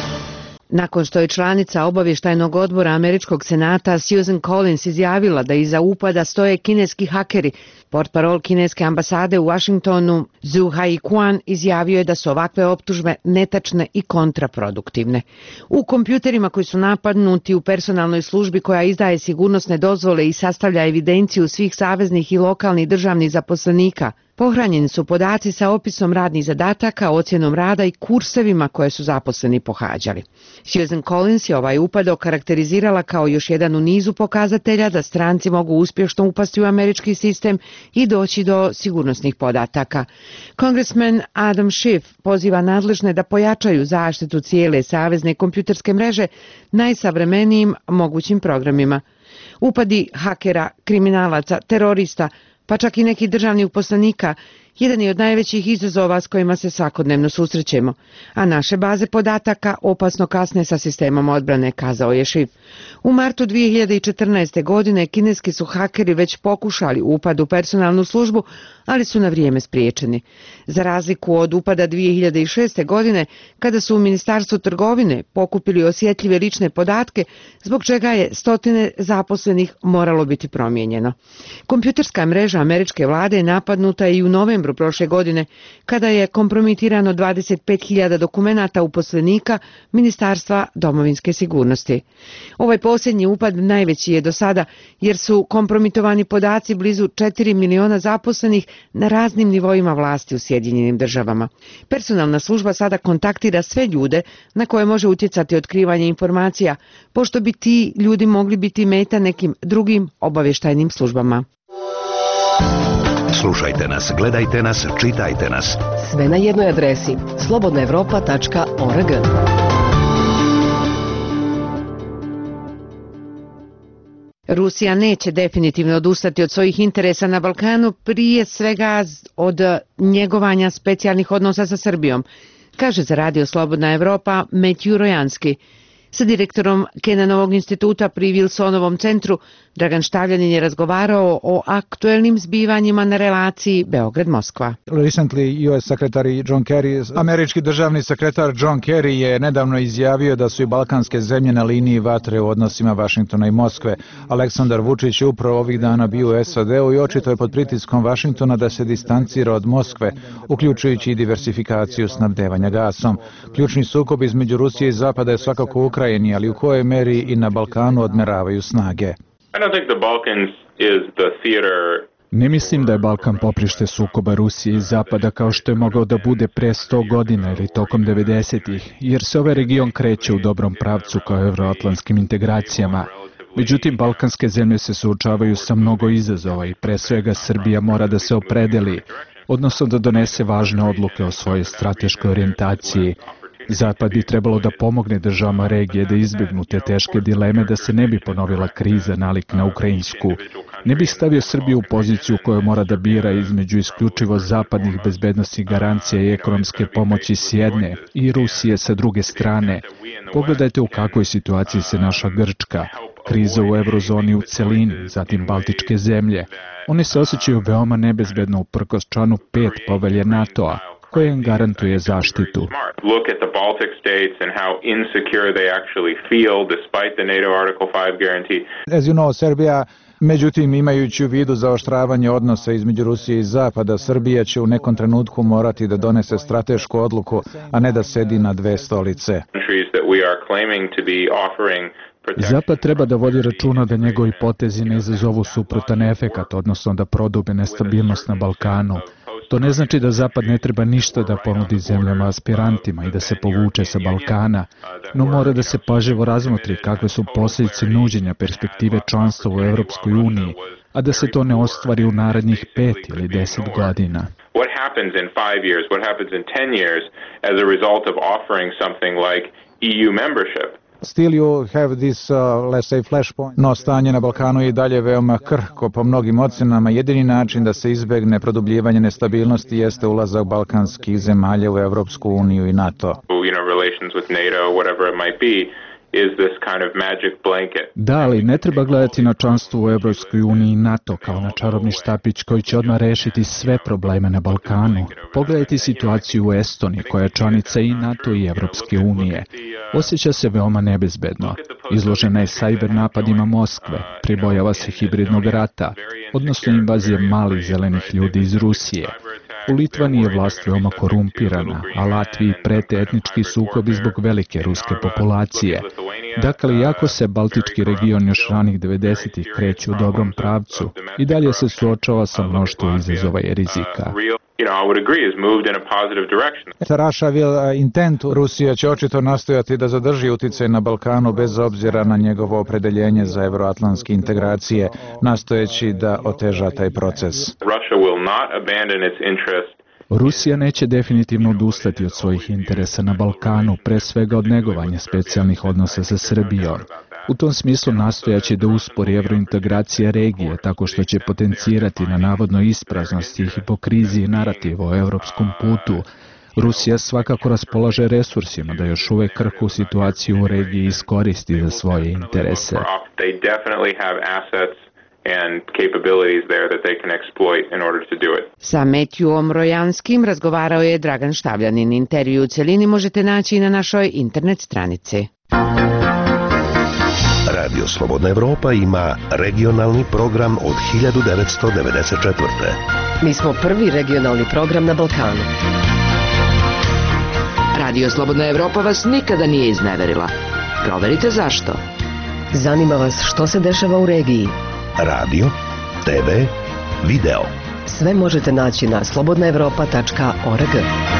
Nakon što je članica obavještajnog odbora Američkog senata Susan Collins izjavila da iza upada stoje kineski hakeri, portparol kineske ambasade u Washingtonu Zhu Haiquan izjavio je da su ovakve optužbe netačne i kontraproduktivne. U kompjuterima koji su napadnuti u personalnoj službi koja izdaje sigurnosne dozvole i sastavlja evidenciju svih saveznih i lokalnih državnih zaposlenika, pohranjeni su podaci sa opisom radnih zadataka, ocjenom rada i kursevima koje su zaposleni pohađali. Susan Collins je ovaj upad okarakterizirala kao još jedan u nizu pokazatelja da stranci mogu uspješno upasti u američki sistem i doći do sigurnosnih podataka. Congressman Adam Schiff poziva nadležne da pojačaju zaštitu cijele savezne kompjuterske mreže najsavremenijim mogućim programima. Upadi hakera, kriminalaca, terorista, pa čak i nekih državnih uposlenika, jedan je od najvećih izazova s kojima se svakodnevno susrećemo, a naše baze podataka opasno kasne sa sistemom odbrane, kazao je Schiff. U martu 2014. godine kineski su hakeri već pokušali upad u personalnu službu, ali su na vrijeme spriječeni. Za razliku od upada 2006. godine, kada su u Ministarstvu trgovine pokupili osjetljive lične podatke, zbog čega je stotine zaposlenih moralo biti promijenjeno. Kompjuterska mreža američke vlade je napadnuta i u novembru prošle godine, kada je kompromitirano 25.000 dokumenata uposlenika Ministarstva domovinske sigurnosti. Ovaj posljednji upad najveći je do sada, jer su kompromitovani podaci blizu 4 miliona zaposlenih na raznim nivoima vlasti u Sjedinjenim državama. Personalna služba sada kontaktira sve ljude na koje može utjecati otkrivanje informacija, pošto bi ti ljudi mogli biti meta nekim drugim obavještajnim službama. Slušajte nas, gledajte nas, čitajte nas. Sve na jednoj adresi slobodnaevropa.org. Rusija neće definitivno odustati od svojih interesa na Balkanu, prije svega od njegovanja specijalnih odnosa sa Srbijom, kaže za Radio Slobodna Evropa Matthew Rojanski. Sa direktorom Kenanovog instituta pri Wilsonovom centru Dragan Štavljanin je razgovarao o aktuelnim zbivanjima na relaciji Beograd-Moskva. Američki državni sekretar John Kerry je nedavno izjavio da su i balkanske zemlje na liniji vatre u odnosima Vašingtona i Moskve. Aleksandar Vučić je upravo ovih dana bio u SAD-u i očito je pod pritiskom Vašingtona da se distancira od Moskve, uključujući i diversifikaciju snabdevanja gasom. Ključni sukob između Rusije i Zapada je svakako u Ukrajini, ali u kojoj meri i na Balkanu odmeravaju snage. Ne mislim da je Balkan poprište sukoba Rusije i Zapada kao što je mogao da bude pre 100 godina ili tokom 90-ih, jer se ovaj region kreće u dobrom pravcu kao evroatlantskim integracijama. Međutim, balkanske zemlje se suočavaju sa mnogo izazova i pre svega Srbija mora da se opredeli, odnosno da donese važne odluke o svojoj strateškoj orijentaciji. Zapad bi trebalo da pomogne državama regije da izbjegnu te teške dileme da se ne bi ponovila kriza nalik na ukrajinsku. Ne bih stavio Srbiju u poziciju koju mora da bira između isključivo zapadnih bezbednostnih garancija i ekonomske pomoći s jedne i Rusije sa druge strane. Pogledajte u kakvoj situaciji se naša Grčka, kriza u eurozoni u celini, zatim Baltičke zemlje. One se osjećaju veoma nebezbedno uprkos članu 5 povelje NATO-a, koje im garantuje zaštitu. Serbija, međutim, imajući u vidu zaoštravanje odnosa između Rusije i Zapada, Srbija će u nekom trenutku morati da donese stratešku odluku, a ne da sedi na dve stolice. Zapad treba da vodi računa da njegovi potezi ne izazovu suprotan efekat, odnosno da prodube nestabilnost na Balkanu. To ne znači da Zapad ne treba ništa da ponudi zemljama aspirantima i da se povuče sa Balkana, no mora da se pažljivo razmotri kakve su posljedice nuđenja perspektive članstva u Evropskoj uniji, a da se to ne ostvari u narednih 5 ili 10 godina. What happens in 5 years, what happens in 10 years as a result of offering something like EU membership? Still you have this, let's say, flashpoint. No, stanje na Balkanu je i dalje veoma krhko po mnogim ocenama. Jedini način da se izbegne produbljivanje nestabilnosti jeste ulazak balkanskih zemalja u Evropsku uniju i NATO. Relations with NATO, whatever it might be, is this kind of magic blanket. Da, ali ne treba gledati na članstvo u Evropskoj uniji i NATO kao na čarobni štapić koji će odmah rešiti sve probleme na Balkanu. Pogledajte situaciju u Estoniji koja je članica i NATO i Evropske unije. Osjeća se veoma nebezbedno. Izložena je cyber napadima Moskve, pribojava se hibridnog rata, odnosno invazije malih zelenih ljudi iz Rusije. U Litvaniji je vlast veoma korumpirana, a Latviji prete etnički sukobi zbog velike ruske populacije. Dakle, iako se Baltički region još ranih 90-ih kreće u dobrom pravcu, i dalje se suočava sa mnoštvo izazova i rizika. Rusija će očito nastojati da zadrži uticaj na Balkanu bez obzira na njegovo opredeljenje za evroatlantske integracije, nastojeći da oteža taj proces. Rusija neće definitivno odustati od svojih interesa na Balkanu, pre svega od negovanja specijalnih odnosa sa Srbijom. U tom smislu nastojaće da uspori evrointegracija regije tako što će potencirati na navodno ispraznosti i hipokriziji narativ o evropskom putu. Rusija svakako raspolaže resursima da još uvek krhku situaciju u regiji iskoristi za svoje interese. And capabilities there that they can exploit in order to do it. Sa Metjuom Rojanskim razgovarao je Dragan Štavljanin. Intervju u celini možete naći i na našoj internet stranici. Radio Slobodna Evropa ima regionalni program od 1994. Mi smo prvi regionalni program na Balkanu. Radio Slobodna Evropa vas nikada nije izneverila. Proverite zašto. Zanima vas što se dešava u regiji. Radio, TV, video. Sve možete naći na slobodnaevropa.org.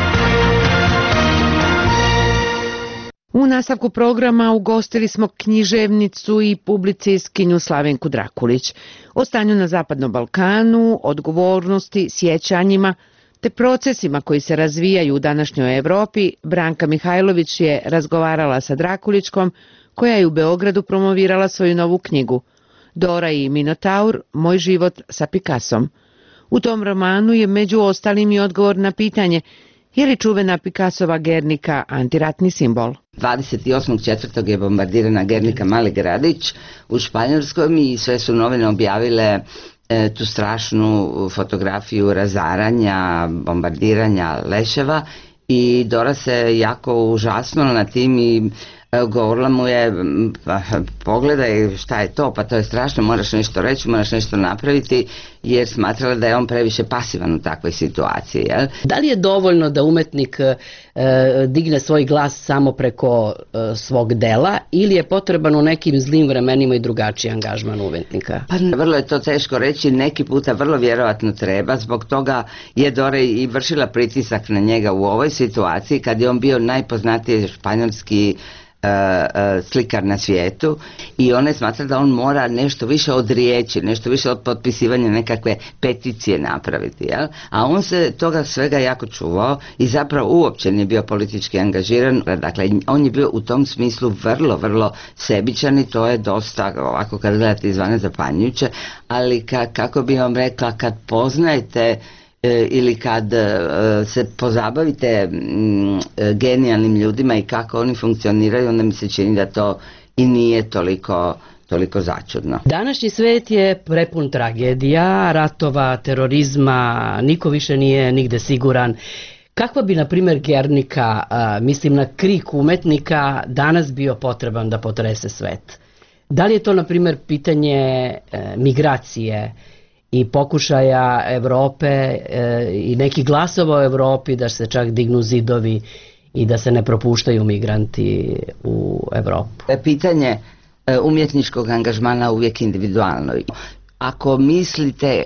U nastavku programa ugostili smo književnicu i publicistkinju Slavenku Drakulić. O stanju na Zapadnom Balkanu, odgovornosti, sjećanjima te procesima koji se razvijaju u današnjoj Evropi, Branka Mihajlović je razgovarala sa Drakulićkom, koja je u Beogradu promovirala svoju novu knjigu Dora i Minotaur, moj život sa Picassom. U tom romanu je među ostalim i odgovor na pitanje je li čuvena Picassova Gernika antiratni simbol. 28.4. je bombardirana Guernica, mali gradić u Španjolskoj i sve su novine objavile tu strašnu fotografiju razaranja, bombardiranja leševa i Dora se jako užasnula na tim i govorila mu je, pogledaj šta je to, pa to je strašno, moraš nešto reći, moraš nešto napraviti, jer smatrala da je on previše pasivan u takvoj situaciji. Jel? Da li je dovoljno da umetnik digne svoj glas samo preko svog dela ili je potreban u nekim zlim vremenima i drugačiji angažman umetnika? Pa vrlo je to teško reći, neki puta vrlo vjerovatno treba, zbog toga je Dora i vršila pritisak na njega u ovoj situaciji kad je on bio najpoznatiji španjolski slikar na svijetu i ona je smatra da on mora nešto više od riječi, nešto više od potpisivanja nekakve peticije napraviti, jel? A on se toga svega jako čuvao i zapravo uopće nije bio politički angažiran, dakle on je bio u tom smislu vrlo, vrlo sebičan i to je dosta, ovako kad gledate izvane, zapanjujuće, ali kako bi vam rekla, kad poznajete ili kad se pozabavite genijalnim ljudima i kako oni funkcioniraju, onda mi se čini da to i nije toliko začudno. Današnji svijet je prepun tragedija, ratova, terorizma, niko više nije nigde siguran. Kakva bi, na primjer, Guernica, mislim na krik umetnika, danas bio potreban da potrese svet? Da li je to, na primjer, pitanje migracije i pokušaja Evrope i neki glasova u Evropi da se čak dignu zidovi i da se ne propuštaju migranti u Evropu? Pitanje umjetničkog angažmana uvijek individualno. Ako mislite,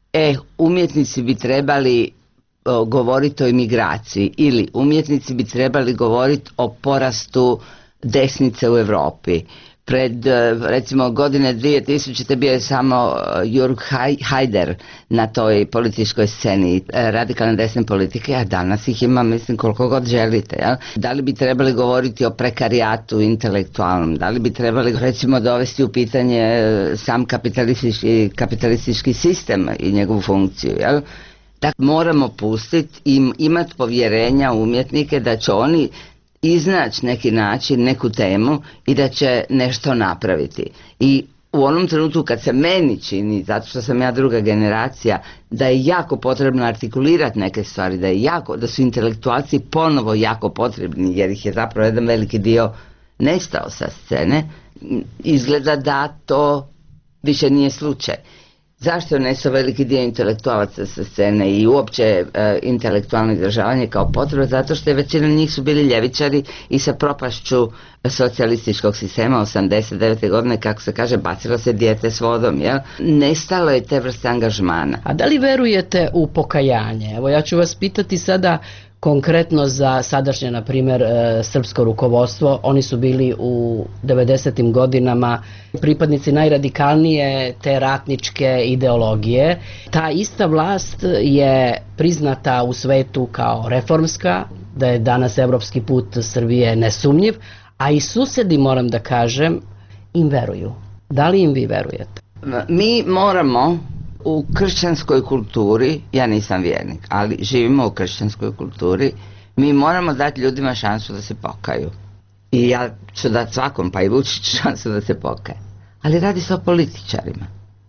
umjetnici bi trebali govoriti o imigraciji ili umjetnici bi trebali govoriti o porastu desnice u Evropi. Pred, recimo, godine 2000. bio je samo Jürg Haider na toj političkoj sceni radikalne desne politike, a danas ih ima, mislim, koliko god želite. Jel? Da li bi trebali govoriti o prekarijatu intelektualnom? Da li bi trebali, recimo, dovesti u pitanje sam kapitalistički sistem i njegovu funkciju? Jel? Dakle, moramo pustiti i imati povjerenja u umjetnike da će oni iznaći neki način, neku temu i da će nešto napraviti. I u onom trenutku kad se meni čini, zato što sam ja druga generacija, da je jako potrebno artikulirati neke stvari, da su intelektualci ponovo jako potrebni, jer ih je zapravo jedan veliki dio nestao sa scene, izgleda da to više nije slučaj. Zašto je nestao veliki dio intelektualaca sa scene i uopće intelektualno izražavanje kao potreba? Zato što je većina njih su bili ljevičari i sa propašću socijalističkog sistema 89. godine, kako se kaže, bacilo se dijete s vodom. Jel? Nestalo je te vrste angažmana. A da li verujete u pokajanje? Evo, ja ću vas pitati sada konkretno za sadašnje, na primjer, srpsko rukovodstvo. Oni su bili u 90. godinama pripadnici najradikalnije te ratničke ideologije. Ta ista vlast je priznata u svetu kao reformska, da je danas evropski put Srbije nesumnjiv, a i susedi, moram da kažem, im veruju. Da li im vi verujete? Mi moramo u kršćanskoj kulturi, ja nisam vjernik, ali živimo u kršćanskoj kulturi, mi moramo dati ljudima šansu da se pokaju. I ja ću dati svakom, pa i Vučić, šansu da se pokaje. Ali radi se o političarima.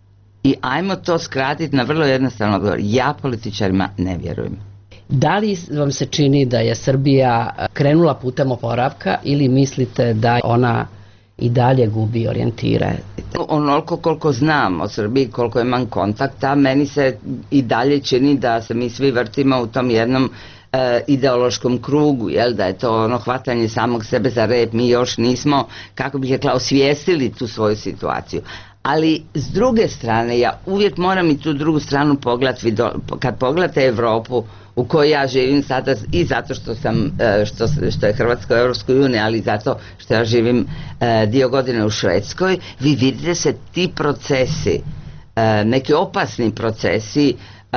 I ajmo to skratiti na vrlo jednostavno odgovor. Ja političarima ne vjerujem. Da li vam se čini da je Srbija krenula putem oporavka ili mislite da ona i dalje gubi orijentire? Onoliko koliko znam o Srbiji, koliko imam kontakta, meni se i dalje čini da se mi svi vrtimo u tom jednom ideološkom krugu, jel, da je to ono hvatanje samog sebe za rep, mi još nismo, kako bih rekla, osvijestili tu svoju situaciju. Ali s druge strane, ja uvijek moram i tu drugu stranu pogledati, kad pogledate Evropu u kojoj ja živim sada i zato što sam, što je Hrvatska u Europskoj uniji, ali i zato što ja živim dio godine u Švedskoj, vi vidite se ti procesi, neki opasni procesi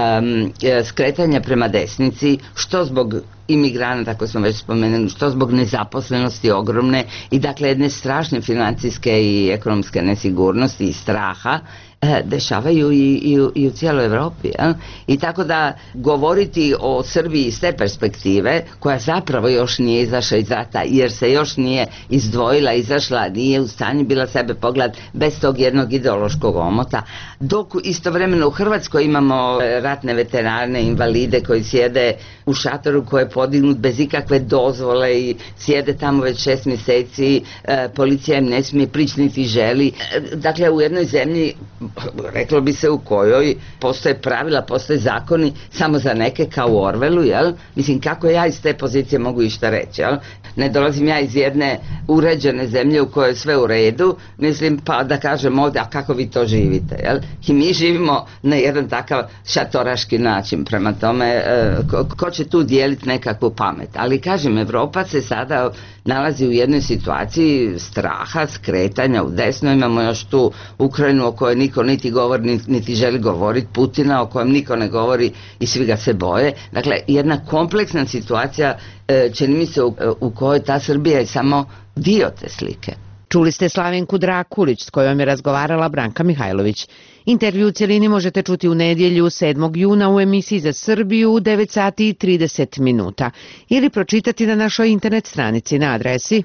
skretanja prema desnici, što zbog imigranata, kako smo već spomenuli, što zbog nezaposlenosti ogromne i dakle jedne strašne financijske i ekonomske nesigurnosti i straha, dešavaju i u cijeloj Evropi. I tako da govoriti o Srbiji iz te perspektive, koja zapravo još nije izašla iz rata, jer se još nije izdvojila, izašla, nije u stanju bila sebe pogledati bez tog jednog ideološkog omota, dok istovremeno u Hrvatskoj imamo ratne veterane, invalide koji sjede u šatoru koji je podignut bez ikakve dozvole i sjede tamo već 6 mjeseci, policija im ne smije prići niti želi. Dakle, u jednoj zemlji, reklo bi se, u kojoj postoje pravila, postoje zakoni samo za neke, kao u Orwellu, jel? Mislim, kako ja iz te pozicije mogu išta reći, jel? Ne dolazim ja iz jedne uređene zemlje u kojoj je sve u redu, mislim, pa da kažem ovdje, a kako vi to živite, jel? I mi živimo na jedan takav šatoraški način, prema tome, ko će tu dijeliti nekakvu pamet? Ali kažem, Evropa se sada nalazi u jednoj situaciji straha, skretanja u desno, imamo još tu Ukrajinu o kojoj niko niti govori, niti želi govoriti, Putina o kojem niko ne govori i svi ga se boje. Dakle, jedna kompleksna situacija, čini mi se, u kojoj ta Srbija je samo dio te slike. Čuli ste Slavenku Drakulić s kojom je razgovarala Branka Mihajlović. Intervju u cjelini možete čuti u nedjelju 7. juna u emisiji za Srbiju u 9 sati i 30 minuta ili pročitati na našoj internet stranici na adresi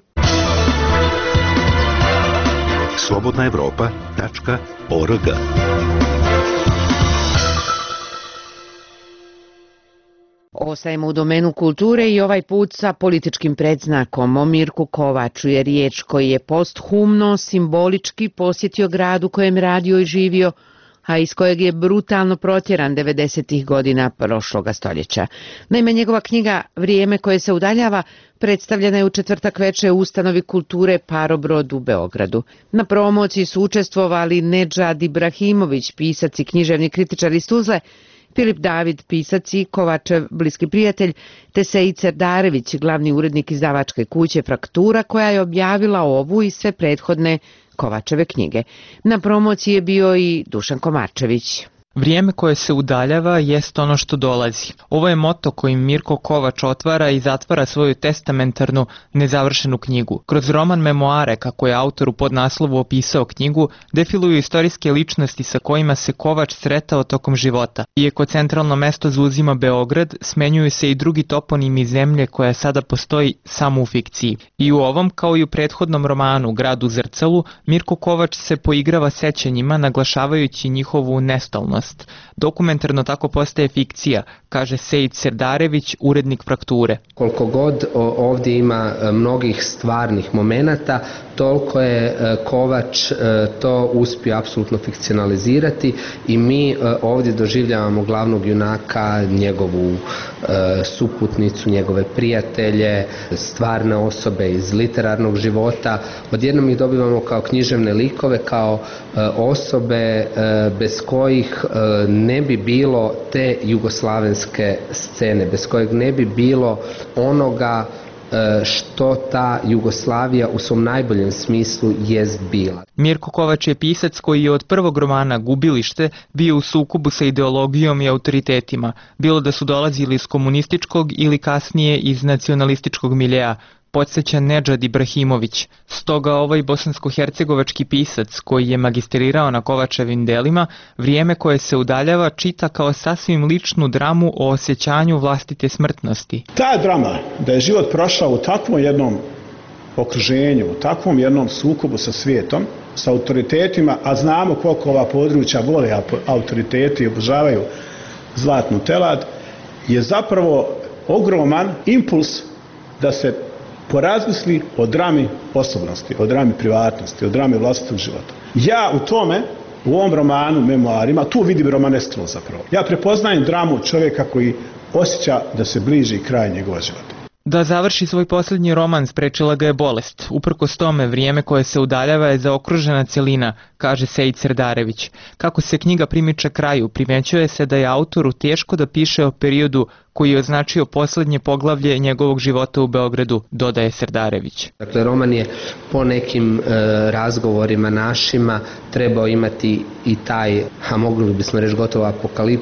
slobodnaevropa.org. Ostajemo u domenu kulture i ovaj put sa političkim predznakom. O Mirku Kovaču je riječ, koji je posthumno, simbolički posjetio grad u kojem radio i živio, a iz kojeg je brutalno protjeran 90. godina prošloga stoljeća. Naime, njegova knjiga Vrijeme koje se udaljava predstavljena je u četvrtak večer u ustanovi kulture Parobrod u Beogradu. Na promociji su učestvovali Nedžad Ibrahimović, pisac i književni kritičar iz Tuzle, Filip David, pisac i Kovačev bliski prijatelj, te Sejid Serdarević, glavni urednik izdavačke kuće Fraktura, koja je objavila ovu i sve prethodne Kovačeve knjige. Na promociji je bio i Dušan Komarčević. Vrijeme koje se udaljava jest ono što dolazi. Ovo je moto kojim Mirko Kovač otvara i zatvara svoju testamentarnu, nezavršenu knjigu. Kroz roman Memoare, kako je autor u podnaslovu opisao knjigu, defiluju istorijske ličnosti sa kojima se Kovač sretao tokom života. Iako centralno mesto zauzima Beograd, smenjuju se i drugi toponimi zemlje koja sada postoji samo u fikciji. I u ovom, kao i u prethodnom romanu Grad u zrcalu, Mirko Kovač se poigrava sećanjima, naglašavajući njihovu nestalnost. Dokumentarno tako postaje fikcija, kaže Sejid Serdarević, urednik Frakture. Koliko god ovdje ima mnogih stvarnih momenata, toliko je Kovač to uspio apsolutno fikcionalizirati i mi ovdje doživljavamo glavnog junaka, njegovu suputnicu, njegove prijatelje, stvarne osobe iz literarnog života. Odjednom ih dobivamo kao književne likove, kao osobe bez kojih ne bi bilo te jugoslavenske scene, bez kojeg ne bi bilo onoga što ta Jugoslavija u svom najboljem smislu jest bila. Mirko Kovač je pisac koji je od prvog romana Gubilište bio u sukobu sa ideologijom i autoritetima, bilo da su dolazili iz komunističkog ili kasnije iz nacionalističkog miljea, podsjeća Nedžad Ibrahimović. Stoga ovaj bosansko-hercegovački pisac, koji je magistrirao na Kovačevim delima, Vrijeme koje se udaljava čita kao sasvim ličnu dramu o osjećanju vlastite smrtnosti. Ta drama, da je život prošao u takvom jednom okruženju, u takvom jednom sukobu sa svijetom, sa autoritetima, a znamo koliko ova područja vole autoriteti i obožavaju zlatnu telad, je zapravo ogroman impuls da se porazmisli o drami osobnosti, o drami privatnosti, o drami vlastitog života. Ja u ovom romanu, Memoarima, tu vidim romanesklo zapravo. Ja prepoznajem dramu čovjeka koji osjeća da se bliži kraj njegova života. Da završi svoj posljednji roman sprečila ga je bolest. Uprkos tome, Vrijeme koje se udaljava je zaokružena cjelina, kaže Sejid Serdarević. Kako se knjiga primiče kraju, primjećuje se da je autoru teško da piše o periodu koji je označio posljednje poglavlje njegovog života u Beogradu, dodaje Serdarević. Dakle, roman je po nekim razgovorima našima trebao imati i taj, mogli bismo reći gotovo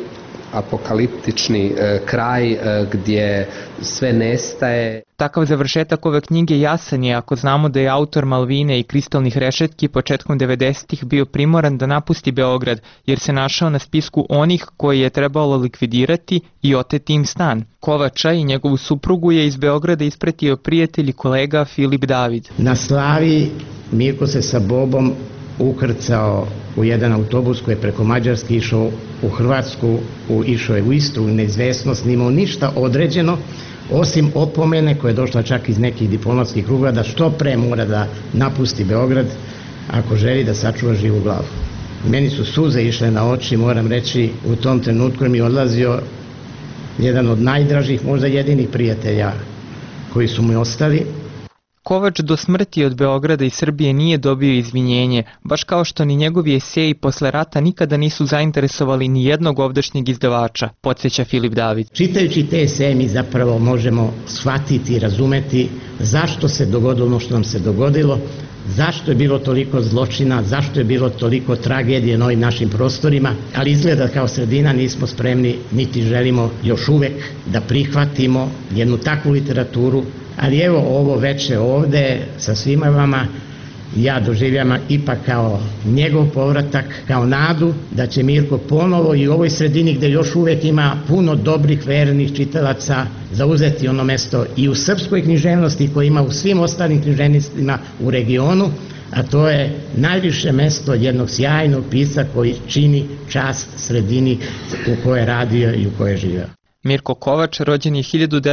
apokaliptični kraj gdje sve nestaje. Takav završetak ove knjige jasan je ako znamo da je autor Malvine i kristalnih rešetki početkom 90-ih bio primoran da napusti Beograd jer se našao na spisku onih koji je trebalo likvidirati i oteti im stan. Kovača i njegovu suprugu je iz Beograda ispratio prijatelj i kolega Filip David. Na Slavi Mirko se sa Bobom ukrcao u jedan autobus koji je preko Mađarske išao u Hrvatsku, išao je u Istru, u neizvesnost, nimao ništa određeno, osim opomene koja je došla čak iz nekih diplomatskih kruga da što pre mora da napusti Beograd ako želi da sačuva živu glavu. Meni su suze išle na oči, moram reći, u tom trenutku mi je odlazio jedan od najdražih, možda jedinih prijatelja koji su mi ostali. Kovač do smrti od Beograda i Srbije nije dobio izvinjenje, baš kao što ni njegovi eseji posle rata nikada nisu zainteresovali ni jednog ovdašnjeg izdavača, podsjeća Filip David. Čitajući te eseje mi zapravo možemo shvatiti i razumeti zašto se dogodilo ono što nam se dogodilo, zašto je bilo toliko zločina, zašto je bilo toliko tragedije na ovim našim prostorima, ali izgleda kao sredina nismo spremni niti želimo još uvek da prihvatimo jednu takvu literaturu. Ali evo ovo veče ovde sa svima vama ja doživljam ipak kao njegov povratak, kao nadu da će Mirko ponovo i u ovoj sredini gde još uvek ima puno dobrih vernih čitalaca zauzeti ono mesto i u srpskoj književnosti koje ima u svim ostalim književnostima u regionu, a to je najviše mesto jednog sjajnog pisca koji čini čast sredini u kojoj je radio i u kojoj je živeo. Mirko Kovač rođen je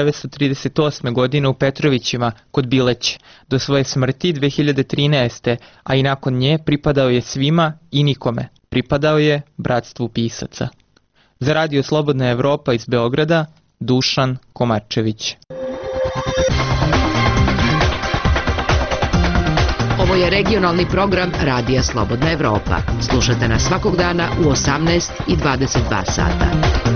1938. godine u Petrovićima kod Bileće. Do svoje smrti 2013. a i nakon nje pripadao je svima i nikome. Pripadao je bratstvu pisaca. Za Radio Slobodna Evropa iz Beograda, Dušan Komarčević. Ovo je regionalni program Radija Slobodna Evropa. Slušajte nas svakog dana u 18 i 22 sata.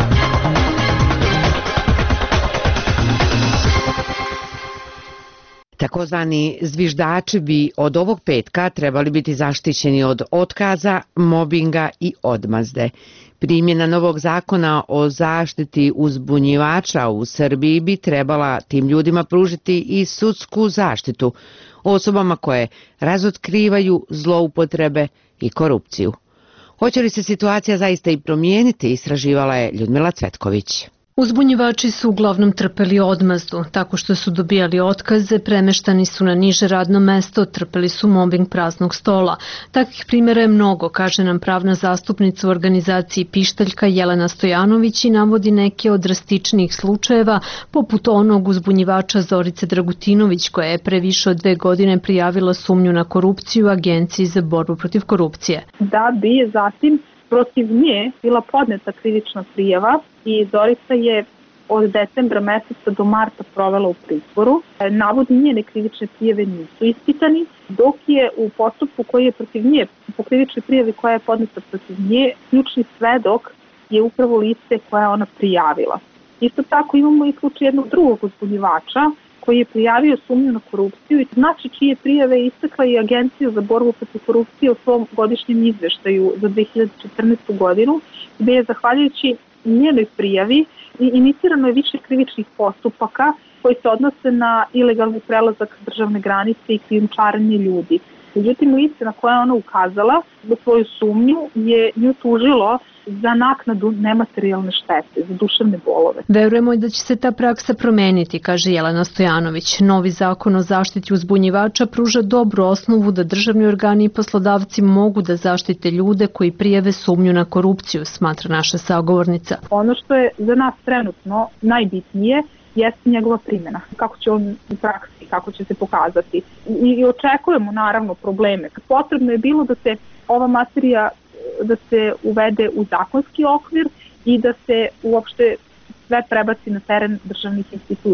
Takozvani zviždači bi od ovog petka trebali biti zaštićeni od otkaza, mobinga i odmazde. Primjena novog zakona o zaštiti uzbunjivača u Srbiji bi trebala tim ljudima pružiti i sudsku zaštitu, osobama koje razotkrivaju zloupotrebe i korupciju. Hoće li se situacija zaista i promijeniti, istraživala je Ljudmila Cvetković. Uzbunjivači su uglavnom trpeli odmazdu, tako što su dobijali otkaze, premeštani su na niže radno mesto, trpeli su mobing praznog stola. Takvih primjera je mnogo, kaže nam pravna zastupnica u organizaciji Pištaljka Jelena Stojanović i navodi neke od drastičnijih slučajeva, poput onog uzbunjivača Zorice Dragutinović koja je pre više od 2 godine prijavila sumnju na korupciju Agenciji za borbu protiv korupcije. Da bi zatim protiv nje bila podneta krivična prijava i Zorica je od decembra meseca do marta provela u pritvoru. Navodi njene krivične prijave nisu ispitani, dok je u postupku koji je protiv nje, po krivičnoj prijavi koja je podneta protiv nje, ključni svedok je upravo lice koje je ona prijavila. Isto tako imamo i slučaj jednog drugog uzbunjivača koji je prijavio sumnju na korupciju i znači čije prijave istakla i Agencija za borbu protiv korupcije u svom godišnjem izveštaju za 2014. godinu, gde je zahvaljujući njenoj prijavi inicirano je više krivičnih postupaka koji se odnose na ilegalni prelazak državne granice i krijumčarenje ljudi. Međutim, lice na koje ona ukazala za svoju sumnju je nju tužilo za naknadu nematerijalne štete, za duševne bolove. Verujemo da će se ta praksa promeniti, kaže Jelena Stojanović. Novi zakon o zaštiti uzbunjivača pruža dobru osnovu da državni organi i poslodavci mogu da zaštite ljude koji prijave sumnju na korupciju, smatra naša sagovornica. Ono što je za nas trenutno najbitnije jeste njegova primjena. Kako će on u praksi, kako će se pokazati. I očekujemo naravno probleme. Potrebno je bilo da se ova materija da se uvede u zakonski okvir i da se uopšte sve prebaci na teren državnih institucija.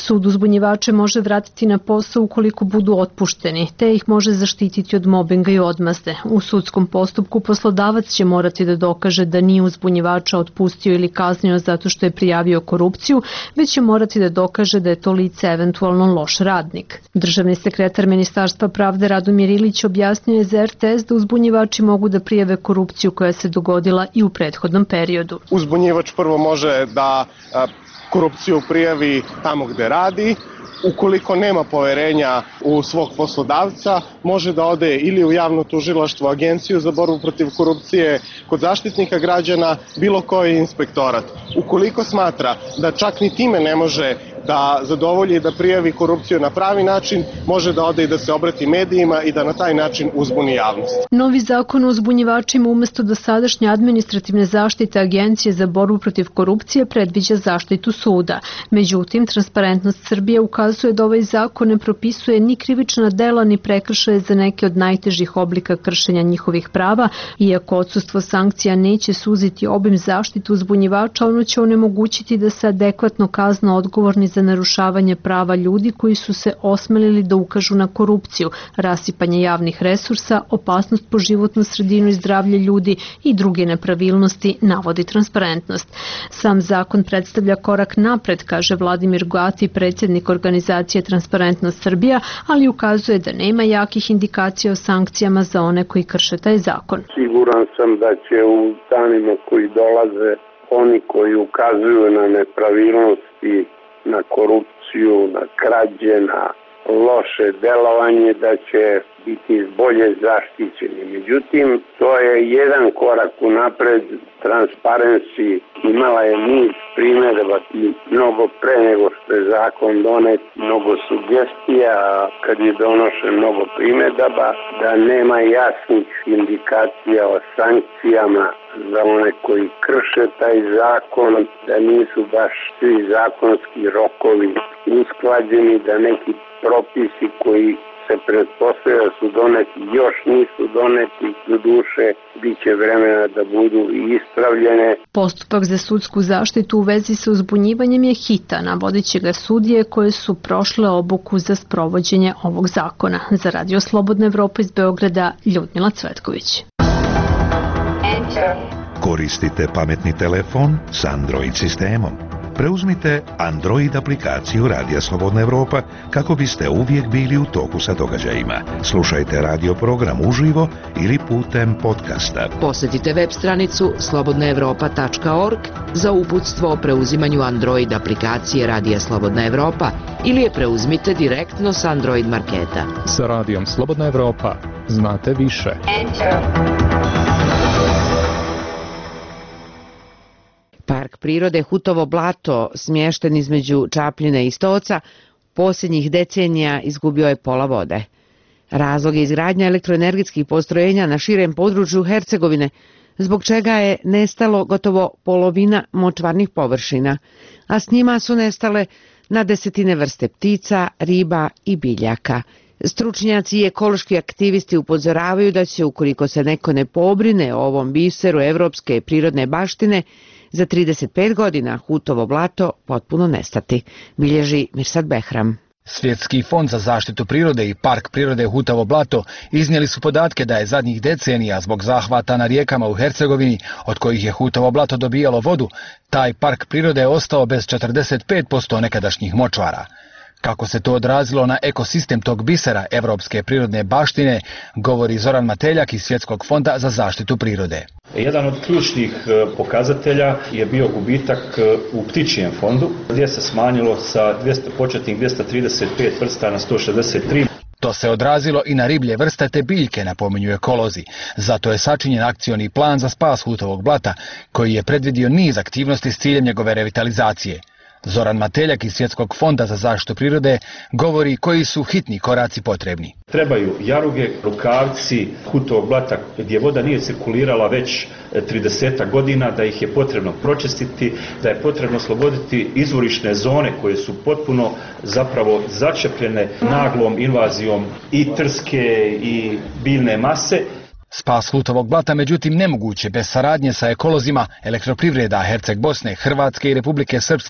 Sud uzbunjivače može vratiti na posao ukoliko budu otpušteni, te ih može zaštititi od mobinga i odmazde. U sudskom postupku poslodavac će morati da dokaže da nije uzbunjivača otpustio ili kaznio zato što je prijavio korupciju, već će morati da dokaže da je to lice eventualno loš radnik. Državni sekretar Ministarstva pravde Radomir Ilić objasnio je za RTS da uzbunjivači mogu da prijave korupciju koja se dogodila i u prethodnom periodu. Uzbunjivač prvo može da korupciju prijavi tamo gde radi. Ukoliko nema poverenja u svog poslodavca, može da ode ili u javno tužilaštvo, agenciju za borbu protiv korupcije, kod zaštitnika građana, bilo koji inspektorat. Ukoliko smatra da čak ni time ne može da zadovolji da prijavi korupciju na pravi način, može da ode i da se obrati medijima i da na taj način uzbuni javnost. Novi zakon o uzbunjivačima umesto dosadašnje administrativne zaštite Agencije za borbu protiv korupcije predviđa zaštitu suda. Međutim, Transparentnost Srbije ukazuje da ovaj zakon ne propisuje ni krivična dela ni prekršaje za neke od najtežih oblika kršenja njihovih prava, iako odsustvo sankcija neće suziti obim zaštitu uzbunjivača, ono će onemogućiti da se adekvatno kazna odgovorni za narušavanje prava ljudi koji su se osmelili da ukažu na korupciju, rasipanje javnih resursa, opasnost po životnu sredinu i zdravlje ljudi i druge nepravilnosti, navodi Transparentnost. Sam zakon predstavlja korak napred, kaže Vladimir Goati, predsjednik organizacije Transparentnost Srbija, ali ukazuje da nema jakih indikacija o sankcijama za one koji krše taj zakon. Siguran sam da će u danima koji dolaze oni koji ukazuju na nepravilnosti, na korupciju, na krađe, na loše delovanje, da će biti bolje zaštićeni. Međutim, to je jedan korak unapred. Transparency imala je niz primjedaba i mnogo pre nego što je zakon donet, mnogo sugestija, kad je donošen mnogo primjedaba, da nema jasnih indikacija o sankcijama za one koji krše taj zakon, da nisu baš svi zakonski rokovi usklađeni, da neki propisi koji se pretpostavlja su doneti, još nisu doneti, do duše bit će vremena da budu ispravljene. Postupak za sudsku zaštitu u vezi sa uzbunjivanjem je hitan, navodit će ga sudije koje su prošle obuku za sprovođenje ovog zakona. Za Radio Slobodna Evropa iz Beograda, Ljudmila Cvetković. Koristite pametni telefon s Android sistemom. Preuzmite Android aplikaciju Radija Slobodna Evropa kako biste uvijek bili u toku sa događajima. Slušajte radio program uživo ili putem podcasta. Posjetite web stranicu slobodnaevropa.org za uputstvo o preuzimanju Android aplikacije Radija Slobodna Evropa ili je preuzmite direktno s Android marketa. Sa Radijom Slobodna Evropa znate više. Park prirode Hutovo blato, smješten između Čapljine i Stoca, posljednjih decenija izgubio je pola vode. Razlog je izgradnja elektroenergetskih postrojenja na širem području Hercegovine, zbog čega je nestalo gotovo polovina močvarnih površina, a s njima su nestale na desetine vrste ptica, riba i biljaka. Stručnjaci i ekološki aktivisti upozoravaju da će, ukoliko se neko ne pobrine o ovom biseru evropske prirodne baštine, za 35 godina Hutovo blato potpuno nestati, bilježi Mirsad Behram. Svjetski fond za zaštitu prirode i Park prirode Hutovo blato iznijeli su podatke da je zadnjih decenija zbog zahvata na rijekama u Hercegovini, od kojih je Hutovo blato dobijalo vodu, taj park prirode je ostao bez 45% nekadašnjih močvara. Kako se to odrazilo na ekosistem tog bisera evropske prirodne baštine, govori Zoran Mateljak iz Svjetskog fonda za zaštitu prirode. Jedan od ključnih pokazatelja je bio gubitak u ptičijem fondu, gdje se smanjilo sa početnih 235 vrsta na 163. To se odrazilo i na riblje vrste te biljke, napominju ekolozi. Zato je sačinjen akcioni plan za spas Hutovog blata, koji je predvidio niz aktivnosti s ciljem njegove revitalizacije. Zoran Mateljak iz Svjetskog fonda za zaštitu prirode govori koji su hitni koraci potrebni. Trebaju jaruge, rukavci Hutovog blata gdje voda nije cirkulirala već 30 godina, da ih je potrebno pročistiti, da je potrebno osloboditi izvorišne zone koje su potpuno zapravo začepljene naglom invazijom i trske i biljne mase. Spas Hutovog blata međutim nemoguće bez saradnje sa ekolozima Elektroprivreda Herceg Bosne, Hrvatske i Republike Srpske.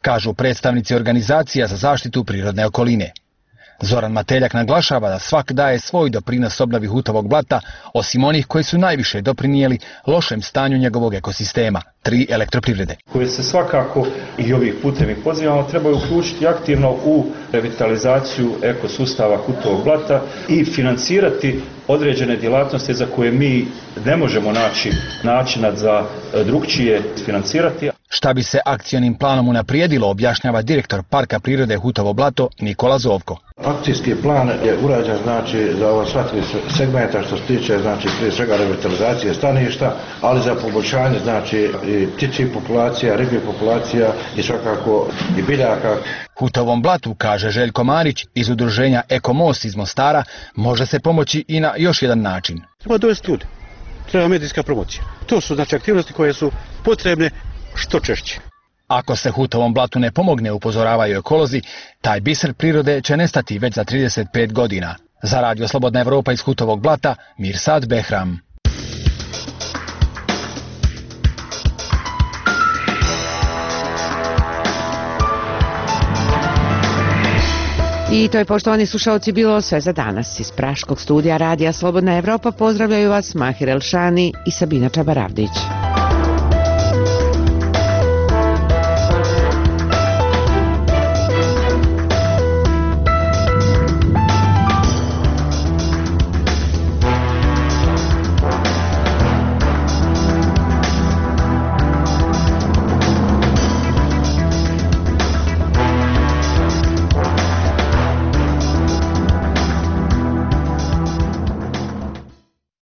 kažu predstavnici organizacija za zaštitu prirodne okoline. Zoran Mateljak naglašava da svak daje svoj doprinos obnovi Hutovog blata, osim onih koji su najviše doprinijeli lošem stanju njegovog ekosistema, 3 elektroprivrede. Koje se svakako i ovih putem i pozivamo trebaju uključiti aktivno u revitalizaciju ekosustava Hutovog blata i financirati određene djelatnosti za koje mi ne možemo naći načina za drugčije financirati. Šta bi se akcionim planom unaprijedilo, objašnjava direktor Parka prirode Hutovo blato Nikola Zovko. Akcijski plan je urađen za ova sva 3 segmenta što se tiče prije svega revitalizacije staništa, ali za poboljšanje i ptičjih populacija, ribljih populacija i svakako i biljaka. Hutovom blatu, kaže Željko Marić iz udruženja Ekomos iz Mostara, može se pomoći i na još jedan način. Treba dovesti ljudi, treba medijska promocija. To su aktivnosti koje su potrebne što češće. Ako se Hutovom blatu ne pomogne, upozoravaju ekolozi, taj biser prirode će nestati već za 35 godina. Za Radio Slobodna Evropa iz Hutovog blata, Mirsad Behram. I to je, poštovani slušalci, bilo sve za danas. Iz praškog studija Radija Slobodna Evropa pozdravljaju vas Mahir Elšani i Sabina Čabaravdić.